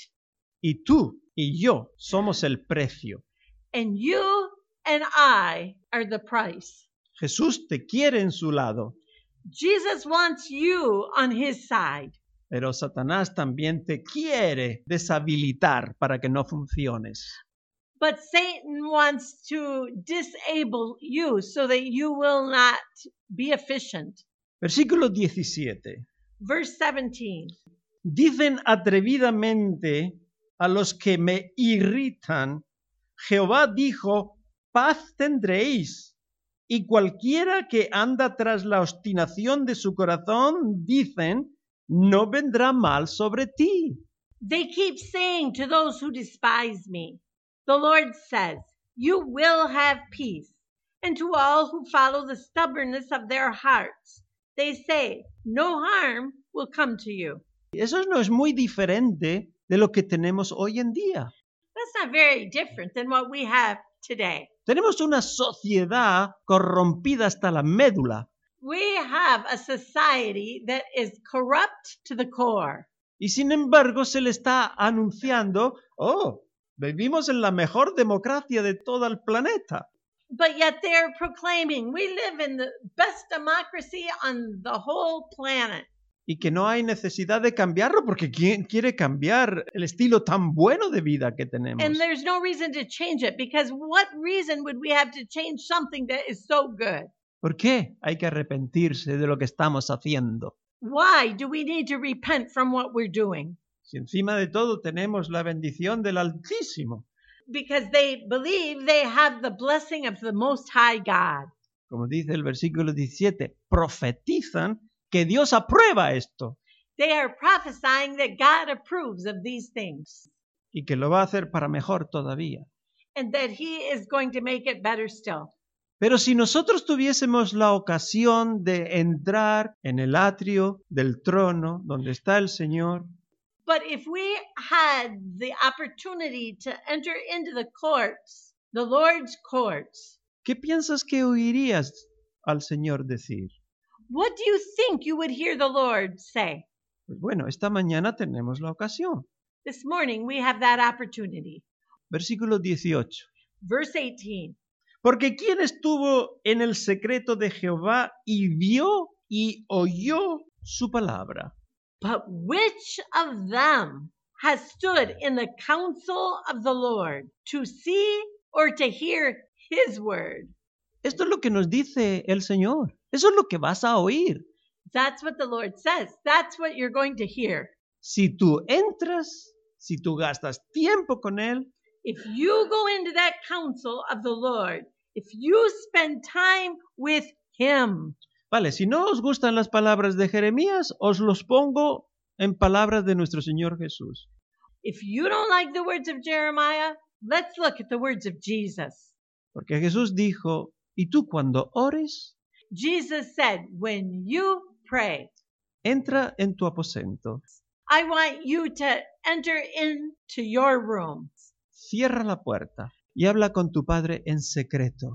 y tú y yo somos el precio. And you and I are the price. Jesús te quiere en su lado, Jesus wants you on his side. pero Satanás también te quiere deshabilitar para que no funciones. But Satan wants to disable you so that you will not be efficient. Versículo 17. Verse 17. Dicen atrevidamente a los que me irritan, Jehová dijo, paz tendréis. Y cualquiera que anda tras la obstinación de su corazón, dicen, no vendrá mal sobre ti. They keep saying to those who despise me, the Lord says, you will have peace. And to all who follow the stubbornness of their hearts, they say, no harm will come to you. Eso no es muy diferente de lo que tenemos hoy en día. That's not very different than what we have today. Tenemos una sociedad corrompida hasta la médula. We have a society that is corrupt to the core. Y sin embargo se le está anunciando, vivimos en la mejor democracia de todo el planeta. But yet they're proclaiming we live in the best democracy on the whole planet. Y que no hay necesidad de cambiarlo porque ¿quién quiere cambiar el estilo tan bueno de vida que tenemos? And there's no reason to change it because what reason would we have to change something that is so good? ¿Por qué hay que arrepentirse de lo que estamos haciendo? Why do we need to repent from what we're doing? Si encima de todo tenemos la bendición del Altísimo. Because they believe they have the blessing of the Most High God. Como dice el versículo 17, profetizan que Dios aprueba esto They are prophesying that God approves of these things y que lo va a hacer para mejor todavía. and that He is going to make it better still. Pero si nosotros tuviésemos la ocasión de entrar en el atrio del trono donde está el Señor, But if we had the opportunity to enter into the courts, the Lord's courts, ¿qué piensas que oirías al Señor decir? what do you think you would hear the Lord say? Pues bueno, esta mañana tenemos la ocasión. This morning we have that opportunity. Versículo 18. Verse 18. Porque ¿quién estuvo en el secreto de Jehová y vio y oyó su palabra? But which of them has stood in the counsel of the Lord to see or to hear his word? Esto es lo que nos dice el Señor. Eso es lo que vas a oír. That's what the Lord says. That's what you're going to hear. Si tú entras, si tú gastas tiempo con Él, If you go into that counsel of the Lord, if you spend time with him. vale, si no os gustan las palabras de Jeremías, os los pongo en palabras de nuestro Señor Jesús. If you don't like the words of Jeremiah, let's look at the words of Jesus. Porque Jesús dijo, y tú cuando ores, Jesus said, when you pray, entra en tu aposento, I want you to enter into your room. cierra la puerta y habla con tu Padre en secreto.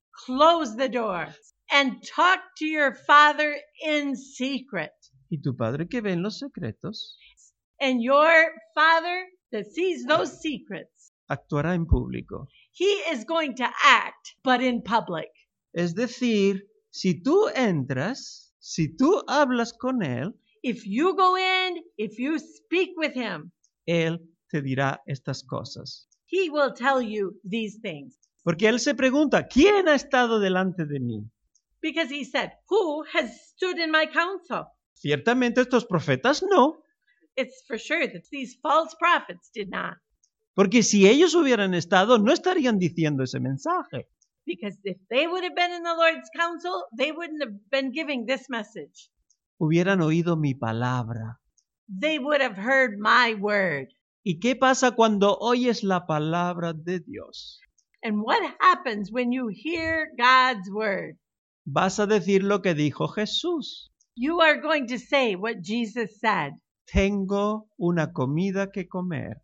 Close the door and talk to your Father in secret. Y tu Padre que ve en los secretos, And your Father that sees those secrets, actuará en público. he is going to act, but in public. Es decir, si tú entras, si tú hablas con Él, If you go in, if you speak with him, Él te dirá estas cosas. he will tell you these things. Porque Él se pregunta, ¿quién ha estado delante de mí? Because he said, who has stood in my counsel? Ciertamente estos profetas no, It's for sure that these false prophets did not. porque si ellos hubieran estado, no estarían diciendo ese mensaje. Because if they would have been in the Lord's counsel, they wouldn't have been giving this message. Hubieran oído mi palabra. They would have heard my word. ¿Y qué pasa cuando oyes la palabra de Dios? And what happens when you hear God's word? Vas a decir lo que dijo Jesús. You are going to say what Jesus said. Tengo una comida que comer.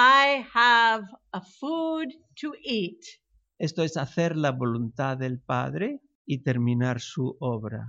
I have a food to eat. Esto es hacer la voluntad del Padre y terminar su obra.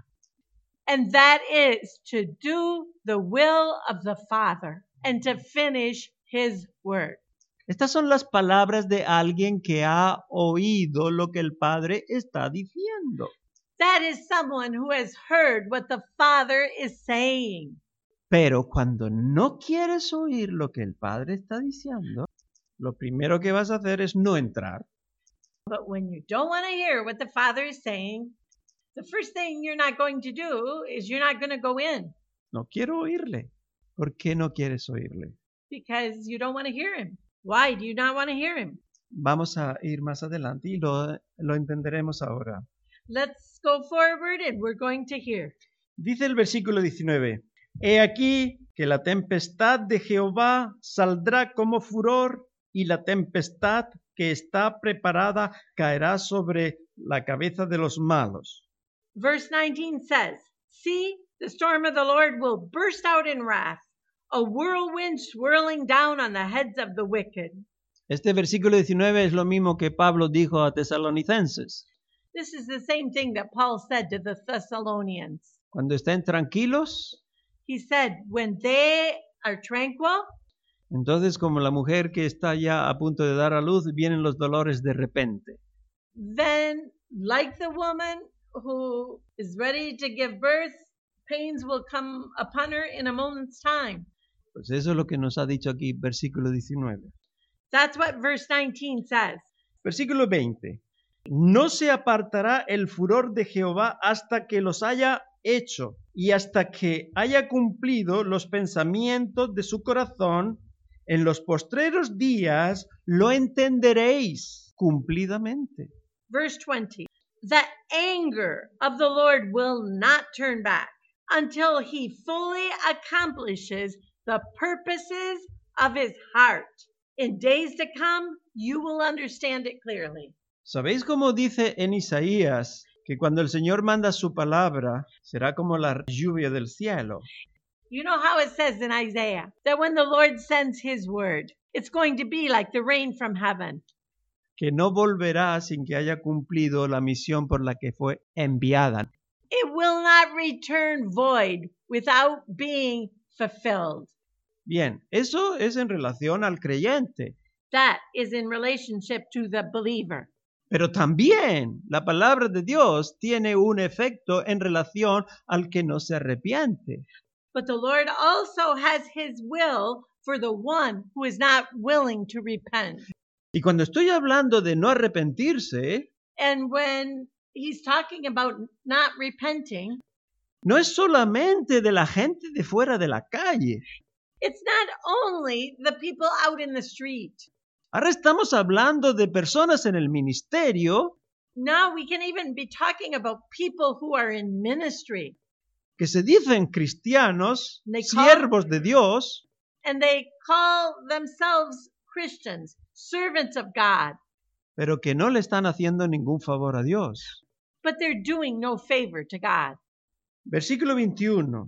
And that is to do the will of the Father and to finish his word. Estas son las palabras de alguien que ha oído lo que el Padre está diciendo. That is someone who has heard what the Father is saying. Pero cuando no quieres oír lo que el Padre está diciendo, lo primero que vas a hacer es no entrar. But when you don't want to hear what the Father is saying, the first thing you're not going to do is you're not going to go in No quiero oírle. ¿Por qué no quieres oírle? because you don't want to hear him. Why do you not want to hear him? Vamos a ir más adelante y lo entenderemos ahora. Let's go forward and we're going to hear. Dice el versículo 19, He aquí que la tempestad de Jehová saldrá como furor y la tempestad que está preparada caerá sobre la cabeza de los malos. Verse 19 says, See, the storm of the Lord will burst out in wrath, a whirlwind swirling down on the heads of the wicked. Este versículo 19 es lo mismo que Pablo dijo a tesalonicenses. This is the same thing that Paul said to the Thessalonians. Cuando estén tranquilos, He said, when they are tranquil, entonces como la mujer que está ya a punto de dar a luz, vienen los dolores de repente. then like the woman who is ready to give birth, pains will come upon her in a moment's time. Pues eso es lo que nos ha dicho aquí, versículo 19. That's what verse 19 says. Versículo 20. No se apartará el furor de Jehová hasta que los haya hecho, y hasta que haya cumplido los pensamientos de su corazón, en los postreros días lo entenderéis cumplidamente. Verse 20. The anger of the Lord will not turn back until he fully accomplishes the purposes of his heart. In days to come, you will understand it clearly. ¿Sabéis cómo dice en Isaías que cuando el Señor manda su palabra, será como la lluvia del cielo? You know how it says in Isaiah that when the Lord sends his word, it's going to be like the rain from heaven. Que no volverá sin que haya cumplido la misión por la que fue enviada. It will not return void without being fulfilled. Bien, eso es en relación al creyente. That is in relationship to the believer. Pero también la palabra de Dios tiene un efecto en relación al que no se arrepiente. But the Lord also has his will for the one who is not willing to repent. Y cuando estoy hablando de no arrepentirse, And when he's talking about not repenting, no es solamente de la gente de fuera de la calle. it's not only the people out in the street. Ahora estamos hablando de personas en el ministerio Now we can even be talking about people who are in ministry que se dicen cristianos, They siervos de Dios, and they call themselves Christians, servants of God, pero que no le están haciendo ningún favor a Dios. but they're doing no favor to God. Versículo 21.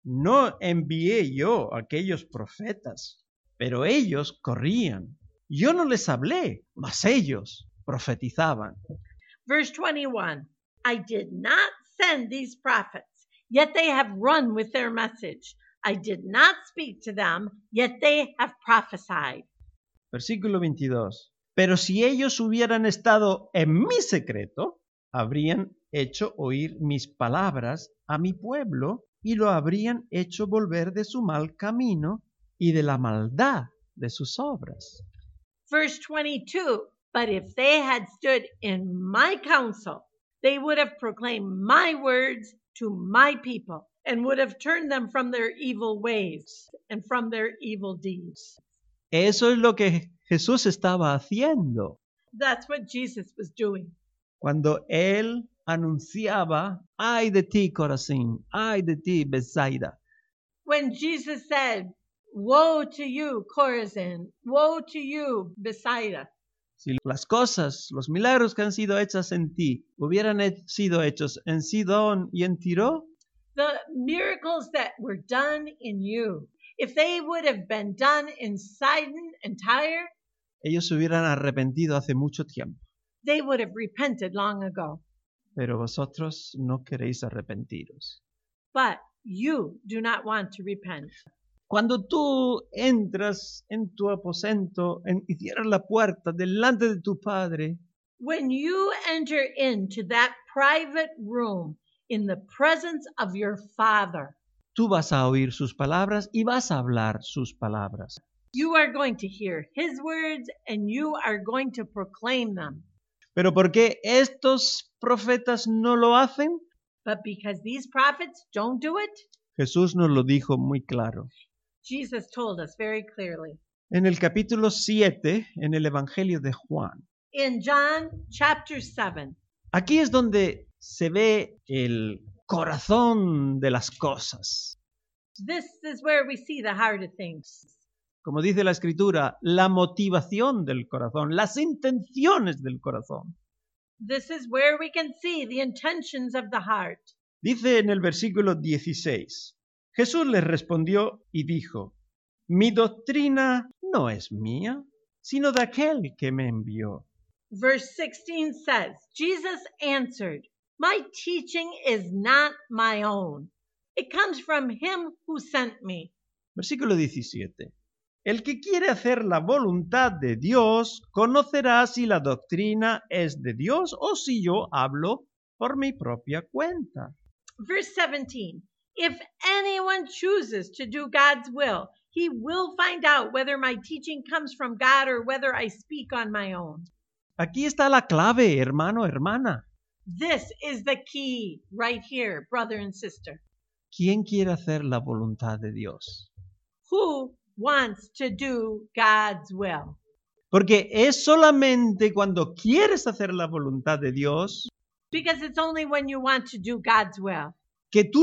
No envié yo a aquellos profetas, pero ellos corrían. Yo no les hablé, mas ellos profetizaban. Verse 21, I did not send these prophets, yet they have run with their message. I did not speak to them, yet they have prophesied. Versículo 22. Pero si ellos hubieran estado en mi secreto, habrían hecho oír mis palabras a mi pueblo y lo habrían hecho volver de su mal camino y de la maldad de sus obras. Verse 22, but if they had stood in my counsel, they would have proclaimed my words to my people and would have turned them from their evil ways and from their evil deeds. Eso es lo que Jesús estaba haciendo That's what Jesus was doing. cuando él anunciaba, ay de ti, Corazín, ay de ti, Bethsaida. When Jesus said, woe to you, Chorazin, woe to you, Bethsaida. Si las cosas, los milagros que han sido hechas en ti, hubieran sido hechos en Sidón y en Tiro, The miracles that were done in you, if they would have been done in Sidon and Tyre, ellos se hubieran arrepentido hace mucho tiempo. they would have repented long ago. Pero vosotros no queréis arrepentiros. But you do not want to repent. Cuando tú entras en tu aposento y cierras la puerta delante de tu Padre, When you enter into that private room in the presence of your Father, tú vas a oír sus palabras y vas a hablar sus palabras. you are going to hear his words and you are going to proclaim them. Pero ¿por qué estos profetas no lo hacen? But because these prophets don't do it, Jesús nos lo dijo muy claro. Jesus told us very clearly. En el capítulo 7, en el Evangelio de Juan. In John chapter 7, Aquí es donde se ve el corazón de las cosas. this is where we see the heart of things. Como dice la Escritura, la motivación del corazón, las intenciones del corazón. This is where we can see the intentions of the heart. Dice en el versículo 16, Jesús les respondió y dijo, mi doctrina no es mía, sino de aquel que me envió. Verse 16 says, Jesus answered, my teaching is not my own. It comes from him who sent me. Versículo 17. El que quiere hacer la voluntad de Dios conocerá si la doctrina es de Dios o si yo hablo por mi propia cuenta. Verse 17, if anyone chooses to do God's will, he will find out whether my teaching comes from God or whether I speak on my own. Aquí está la clave, hermano, hermana. This is the key right here, brother and sister. ¿Quién quiere hacer la voluntad de Dios? Who wants to do God's will? Porque es solamente cuando quieres hacer la voluntad de Dios Because it's only when you want to do God's will que tú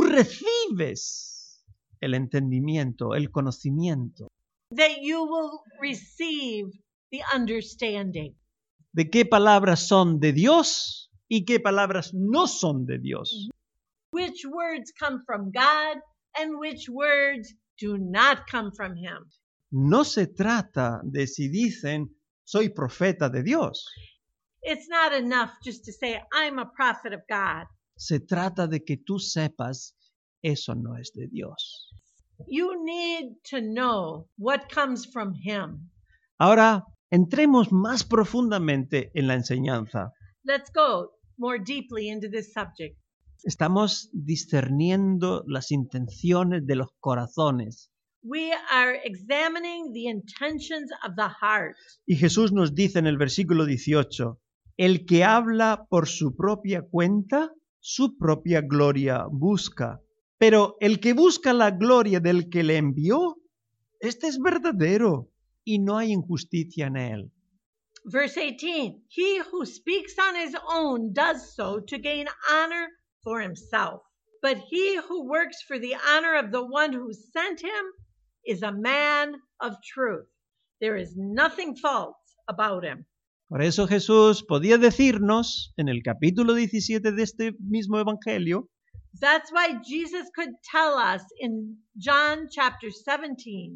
recibes el entendimiento, el conocimiento that you will receive the understanding. de qué palabras son de Dios y qué palabras no son de Dios. Which words come from God and which words do not come from Him. No se trata de si dicen, soy profeta de Dios. It's not enough just to say, I'm a prophet of God. Se trata de que tú sepas, eso no es de Dios. You need to know what comes from Him. Ahora, entremos más profundamente en la enseñanza. Let's go more deeply into this subject. Estamos discerniendo las intenciones de los corazones. We are examining the intentions of the heart. Y Jesús nos dice en el versículo 18, el que habla por su propia cuenta, su propia gloria busca. Pero el que busca la gloria del que le envió, este es verdadero y no hay injusticia en él. Verse 18, he who speaks on his own does so to gain honor for himself. But he who works for the honor of the one who sent him is a man of truth. There is nothing false about him. Por eso Jesús podía decirnos en el capítulo 17 de este mismo evangelio, That's why Jesus could tell us in John chapter 17,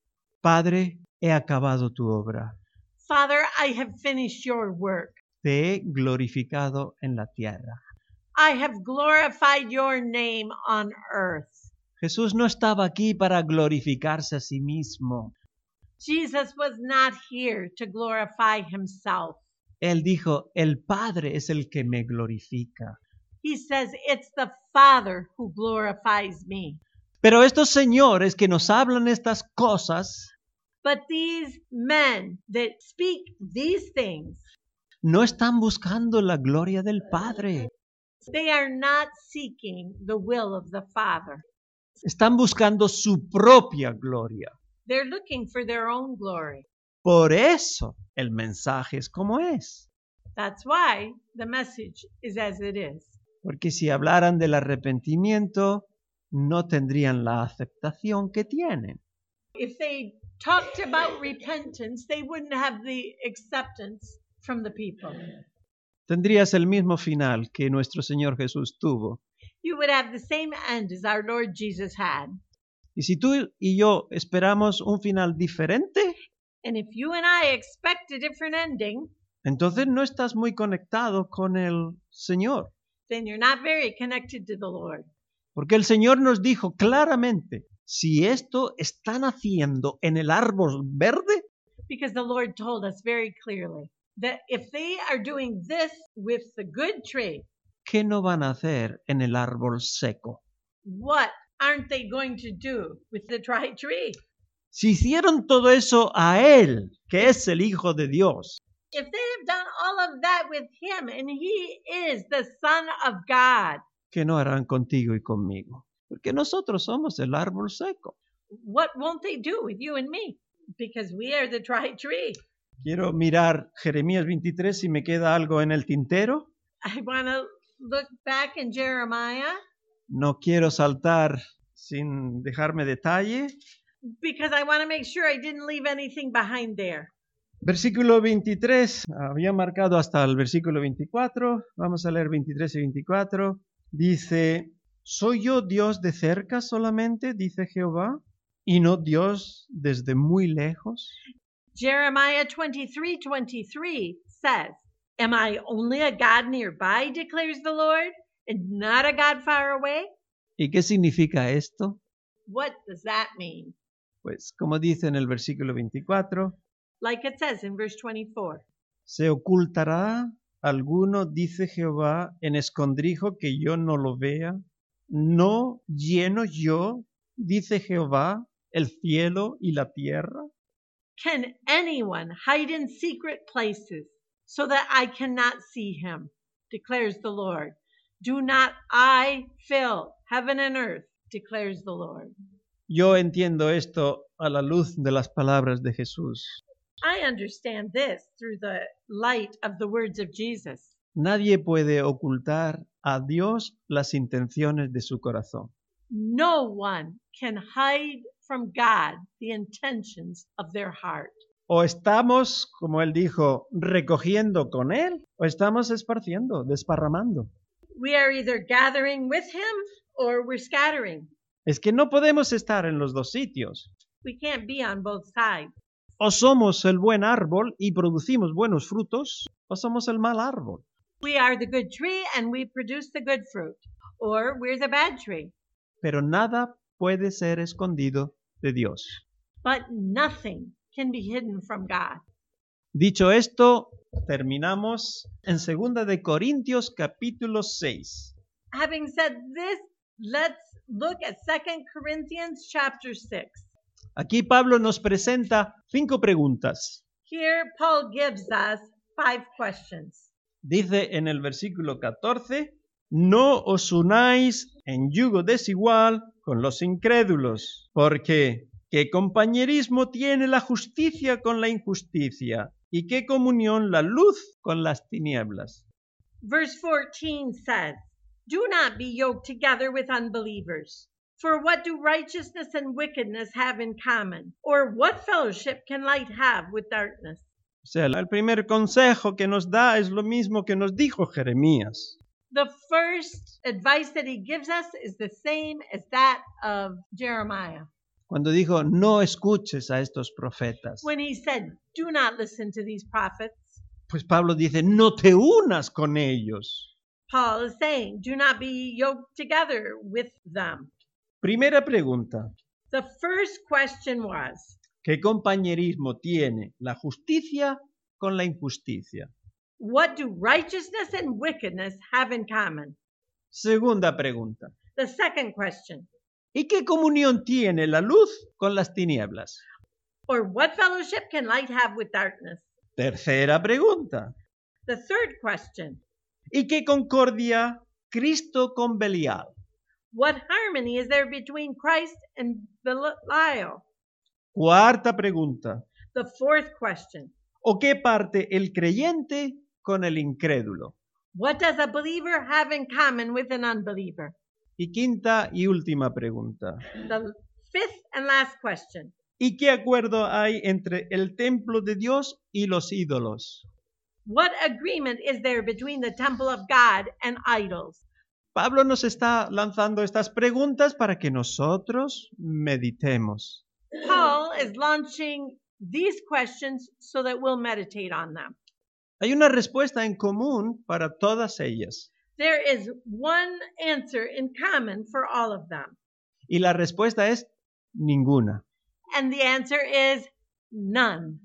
Padre, he acabado tu obra, Father, I have finished your work. te he glorificado en la tierra. I have glorified your name on earth. Jesús no estaba aquí para glorificarse a sí mismo. Jesus was not here to glorify himself. Él dijo, el Padre es el que me glorifica. He says, it's the Father who glorifies me. Pero estos señores que nos hablan estas cosas But these men that speak these things, no están buscando la gloria del Padre. they are not seeking the will of the Father. Están buscando su propia gloria. They're looking for their own glory. Por eso el mensaje es como es. That's why the message is as it is. Porque si hablaran del arrepentimiento, no tendrían la aceptación que tienen. If they talked about repentance, they wouldn't have the acceptance from the people. Tendrías el mismo final que nuestro Señor Jesús tuvo. You would have the same end as our Lord Jesus had. Y si tú y yo esperamos un final diferente, And if you and I expect a different ending, entonces no estás muy conectado con el Señor. then you're not very connected to the Lord. Porque el Señor nos dijo claramente, si esto están haciendo en el árbol verde, Because the Lord told us very clearly that if they are doing this with the good tree, ¿qué no van a hacer en el árbol seco? what aren't they going to do with the dry tree? Si hicieron todo eso a Él, que es el Hijo de Dios, If they have done all of that with him and he is the Son of God, ¿qué no harán contigo y conmigo? Porque nosotros somos el árbol seco. what won't they do with you and me? Because we are the dry tree. Quiero mirar Jeremías 23 si me queda algo en el tintero. I want to look back in Jeremiah No quiero saltar sin dejarme detalle. because I want to make sure I didn't leave anything behind there. Versículo 23, había marcado hasta el versículo 24. Vamos a leer 23 y 24. Dice, ¿soy yo Dios de cerca solamente? Dice Jehová, y no Dios desde muy lejos. Jeremiah 23:23 says, Am I only a God nearby, declares the Lord, and not a God far away? ¿Y qué significa esto? What does that mean? Pues como dice en el versículo 24, Like it says in verse 24. ¿se ocultará alguno, dice Jehová, en escondrijo que yo no lo vea? ¿No lleno yo, dice Jehová, el cielo y la tierra? Can anyone hide in secret places so that I cannot see him? Declares the Lord. Do not I fill heaven and earth? declares the Lord. Yo entiendo esto a la luz de las palabras de Jesús. I understand this through the light of the words of Jesus. Nadie puede ocultar a Dios las intenciones de su corazón. No one can hide from God the intentions of their heart. O estamos, como él dijo, recogiendo con él, o estamos esparciendo, desparramando. We are either gathering with him or we're scattering. Es que no podemos estar en los dos sitios. We can't be on both sides. O somos el buen árbol y producimos buenos frutos, o somos el mal árbol. We are the good tree and we produce the good fruit, or we're the bad tree. Pero nada puede ser escondido de Dios. But nothing can be hidden from God. Dicho esto, terminamos en 2 de Corintios capítulo 6. Having said this, let's look at 2 Corinthians chapter 6. Aquí Pablo nos presenta 5 preguntas. Here Paul gives us 5 questions. Dice en el versículo 14, no os unáis en yugo desigual con los incrédulos, porque ¿qué compañerismo tiene la justicia con la injusticia? ¿Y qué comunión la luz con las tinieblas? Verse 14 says, do not be yoked together with unbelievers. For what do righteousness and wickedness have in common? Or what fellowship can light have with darkness? O sea, el primer consejo que nos da es lo mismo que nos dijo Jeremías. The first advice that he gives us is the same as that of Jeremiah. Cuando dijo, no escuches a estos profetas. When he said, do not listen to these prophets. Pues Pablo dice, no te unas con ellos. Paul is saying, do not be yoked together with them. Primera pregunta. The first question was, ¿qué compañerismo tiene la justicia con la injusticia? what do righteousness and wickedness have in common? Segunda pregunta. The second question, ¿y qué comunión tiene la luz con las tinieblas? or what fellowship can light have with darkness? Tercera pregunta. The third question, ¿y qué concordia Cristo con Belial? what harmony is there between Christ and Belial? Cuarta pregunta. The fourth question, ¿o qué parte el creyente con el incrédulo? what does a believer have in common with an unbeliever? Y quinta y última pregunta. The fifth and last question, ¿y qué acuerdo hay entre el templo de Dios y los ídolos? what agreement is there between the temple of God and idols? Pablo nos está lanzando estas preguntas para que nosotros meditemos. Paul is launching these questions so that we'll meditate on them. Hay una respuesta en común para todas ellas. There is one answer in common for all of them. Y la respuesta es ninguna. And the answer is none.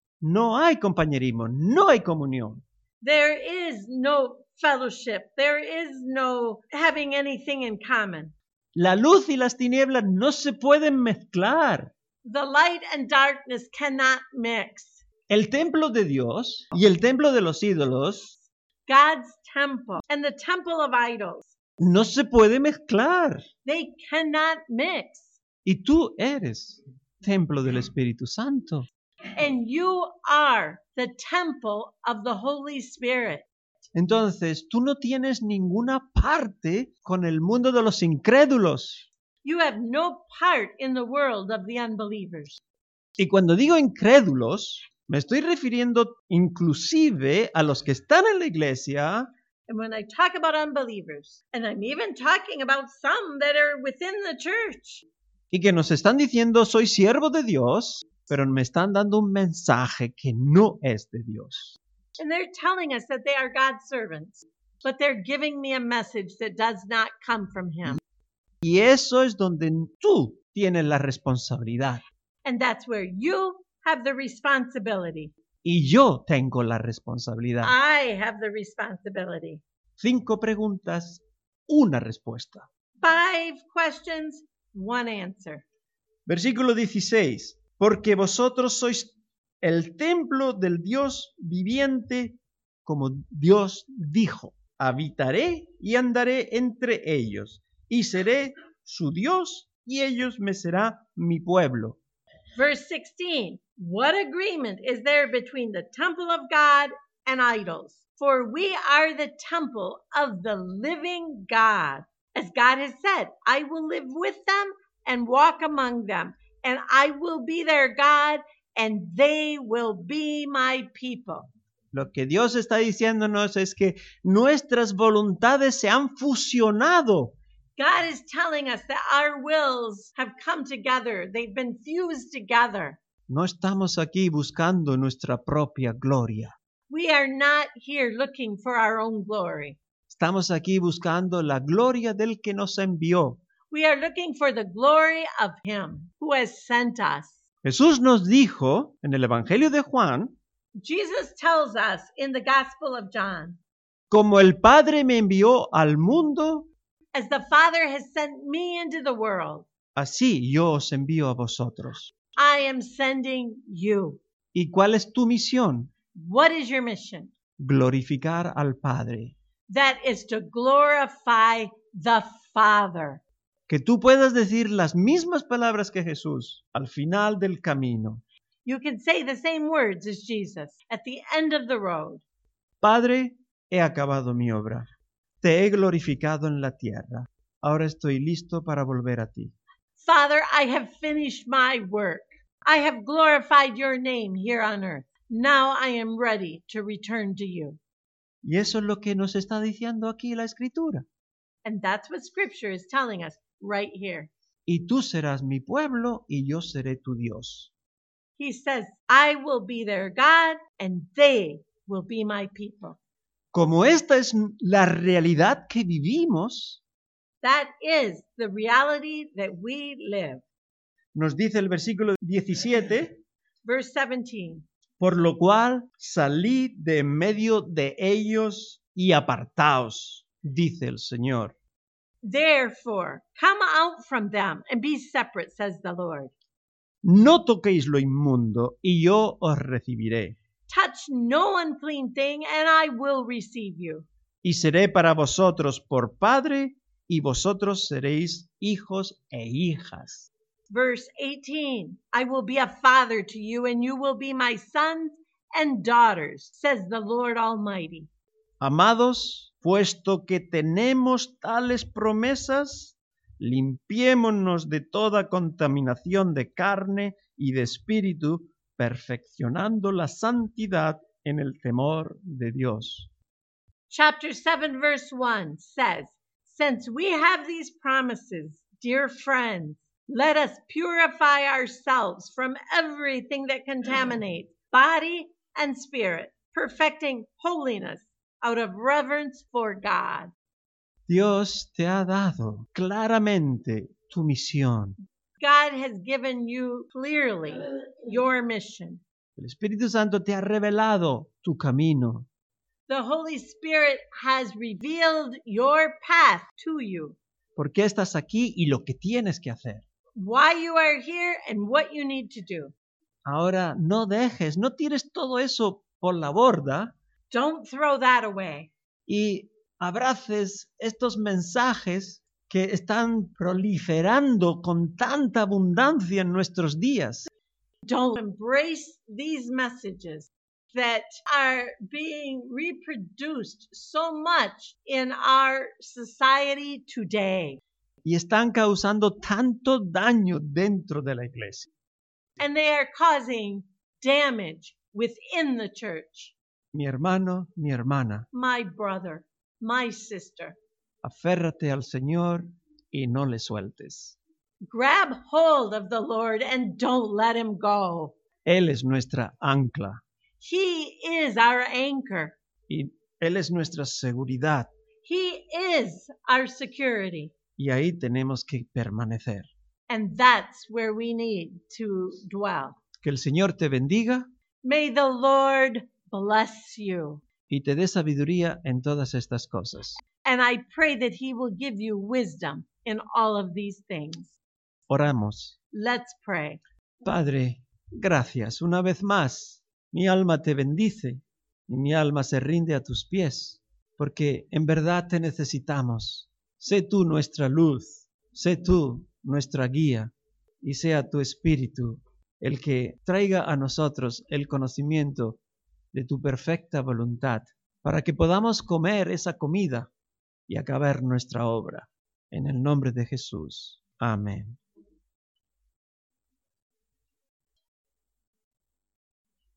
No hay compañerismo, no hay comunión. There is no fellowship. There is no having anything in common. La luz y las tinieblas no se pueden mezclar. The light and darkness cannot mix. El templo de Dios y el templo de los ídolos God's temple and the temple of idols, no se puede mezclar. they cannot mix. Y tú eres templo del Espíritu Santo. And you are the temple of the Holy Spirit. Entonces, tú no tienes ninguna parte con el mundo de los incrédulos. You have no part in the world of the unbelievers. Y cuando digo incrédulos, me estoy refiriendo inclusive a los que están en la iglesia, And when I talk about unbelievers, and I'm even talking about some that are within the church, y que nos están diciendo, soy siervo de Dios, pero me están dando un mensaje que no es de Dios. and they're telling us that they are God's servants, but they're giving me a message that does not come from Him. Y eso es donde tú tienes la responsabilidad. And that's where you have the responsibility. Y yo tengo la responsabilidad. I have the responsibility. 5 preguntas, una respuesta. 5 questions, 1 answer. Versículo 16. Porque vosotros sois el templo del Dios viviente, como Dios dijo. Habitaré y andaré entre ellos, y seré su Dios, y ellos me serán mi pueblo. Verse 16. What agreement is there between the temple of God and idols? For we are the temple of the living God. As God has said, I will live with them and walk among them, and I will be their God, and they will be my people. Lo que Dios está diciéndonos es que nuestras voluntades se han fusionado. God is telling us that our wills have come together. They've been fused together. No estamos aquí buscando nuestra propia gloria. We are not here looking for our own glory. Estamos aquí buscando la gloria del que nos envió. We are looking for the glory of Him who has sent us. Jesús nos dijo en el Evangelio de Juan, Jesus tells us in the Gospel of John, como el Padre me envió al mundo, as the Father has sent me into the world, así yo os envío a vosotros. I am sending you. ¿Y cuál es tu misión? What is your mission? Glorificar al Padre. That is to glorify the Father. Que tú puedas decir las mismas palabras que Jesús al final del camino. You can say the same words as Jesus at the end of the road. Padre, he acabado mi obra. Te he glorificado en la tierra. Ahora estoy listo para volver a ti. Father, I have finished my work. I have glorified your name here on earth. Now I am ready to return to you. Y eso es lo que nos está diciendo aquí la Escritura. And that's what Scripture is telling us right here. Y tú serás mi pueblo y yo seré tu Dios. He says, I will be their God and they will be my people. Como esta es la realidad que vivimos, That is the reality that we live. nos dice el versículo 17, Verse 17. por lo cual salid de en medio de ellos y apartaos, dice el Señor. Therefore, come out from them and be separate, says the Lord. No toquéis lo inmundo y yo os recibiré. Touch no unclean thing and I will receive you. Y seré para vosotros por padre y vosotros seréis hijos e hijas. Verse 18, I will be a father to you and you will be my sons and daughters, says the Lord Almighty. Amados, puesto que tenemos tales promesas, limpiémonos de toda contaminación de carne y de espíritu, perfeccionando la santidad en el temor de Dios. Chapter 7, verse 1 says, since we have these promises, dear friends, let us purify ourselves from everything that contaminates body and spirit, perfecting holiness out of reverence for God. Dios te ha dado claramente tu misión. God has given you clearly your mission. El Espíritu Santo te ha revelado tu camino. The Holy Spirit has revealed your path to you. ¿Por qué estás aquí y lo que tienes que hacer? Why you are here and what you need to do. Ahora no dejes, no tires todo eso por la borda Don't throw that away. y abraces estos mensajes que están proliferando con tanta abundancia en nuestros días. Don't embrace these messages that are being reproduced so much in our society today. Y están causando tanto daño dentro de la iglesia. And they are causing damage within the church. Mi hermano, mi hermana, My brother, my sister, aférrate al Señor y no le sueltes. grab hold of the Lord and don't let him go. Él es nuestra ancla He is our anchor. y Él es nuestra seguridad He is our security. y ahí tenemos que permanecer. And that's where we need to dwell. Que el Señor te bendiga May the Lord bless you. y te dé sabiduría en todas estas cosas. And I pray that he will give you wisdom in all of these things. Oramos. Let's pray. Padre, gracias una vez más. Mi alma te bendice y mi alma se rinde a tus pies, porque en verdad te necesitamos. Sé tú nuestra luz, Sé tú nuestra guía y sea tu Espíritu el que traiga a nosotros el conocimiento de tu perfecta voluntad, para que podamos comer esa comida y acabar nuestra obra. En el nombre de Jesús. Amén.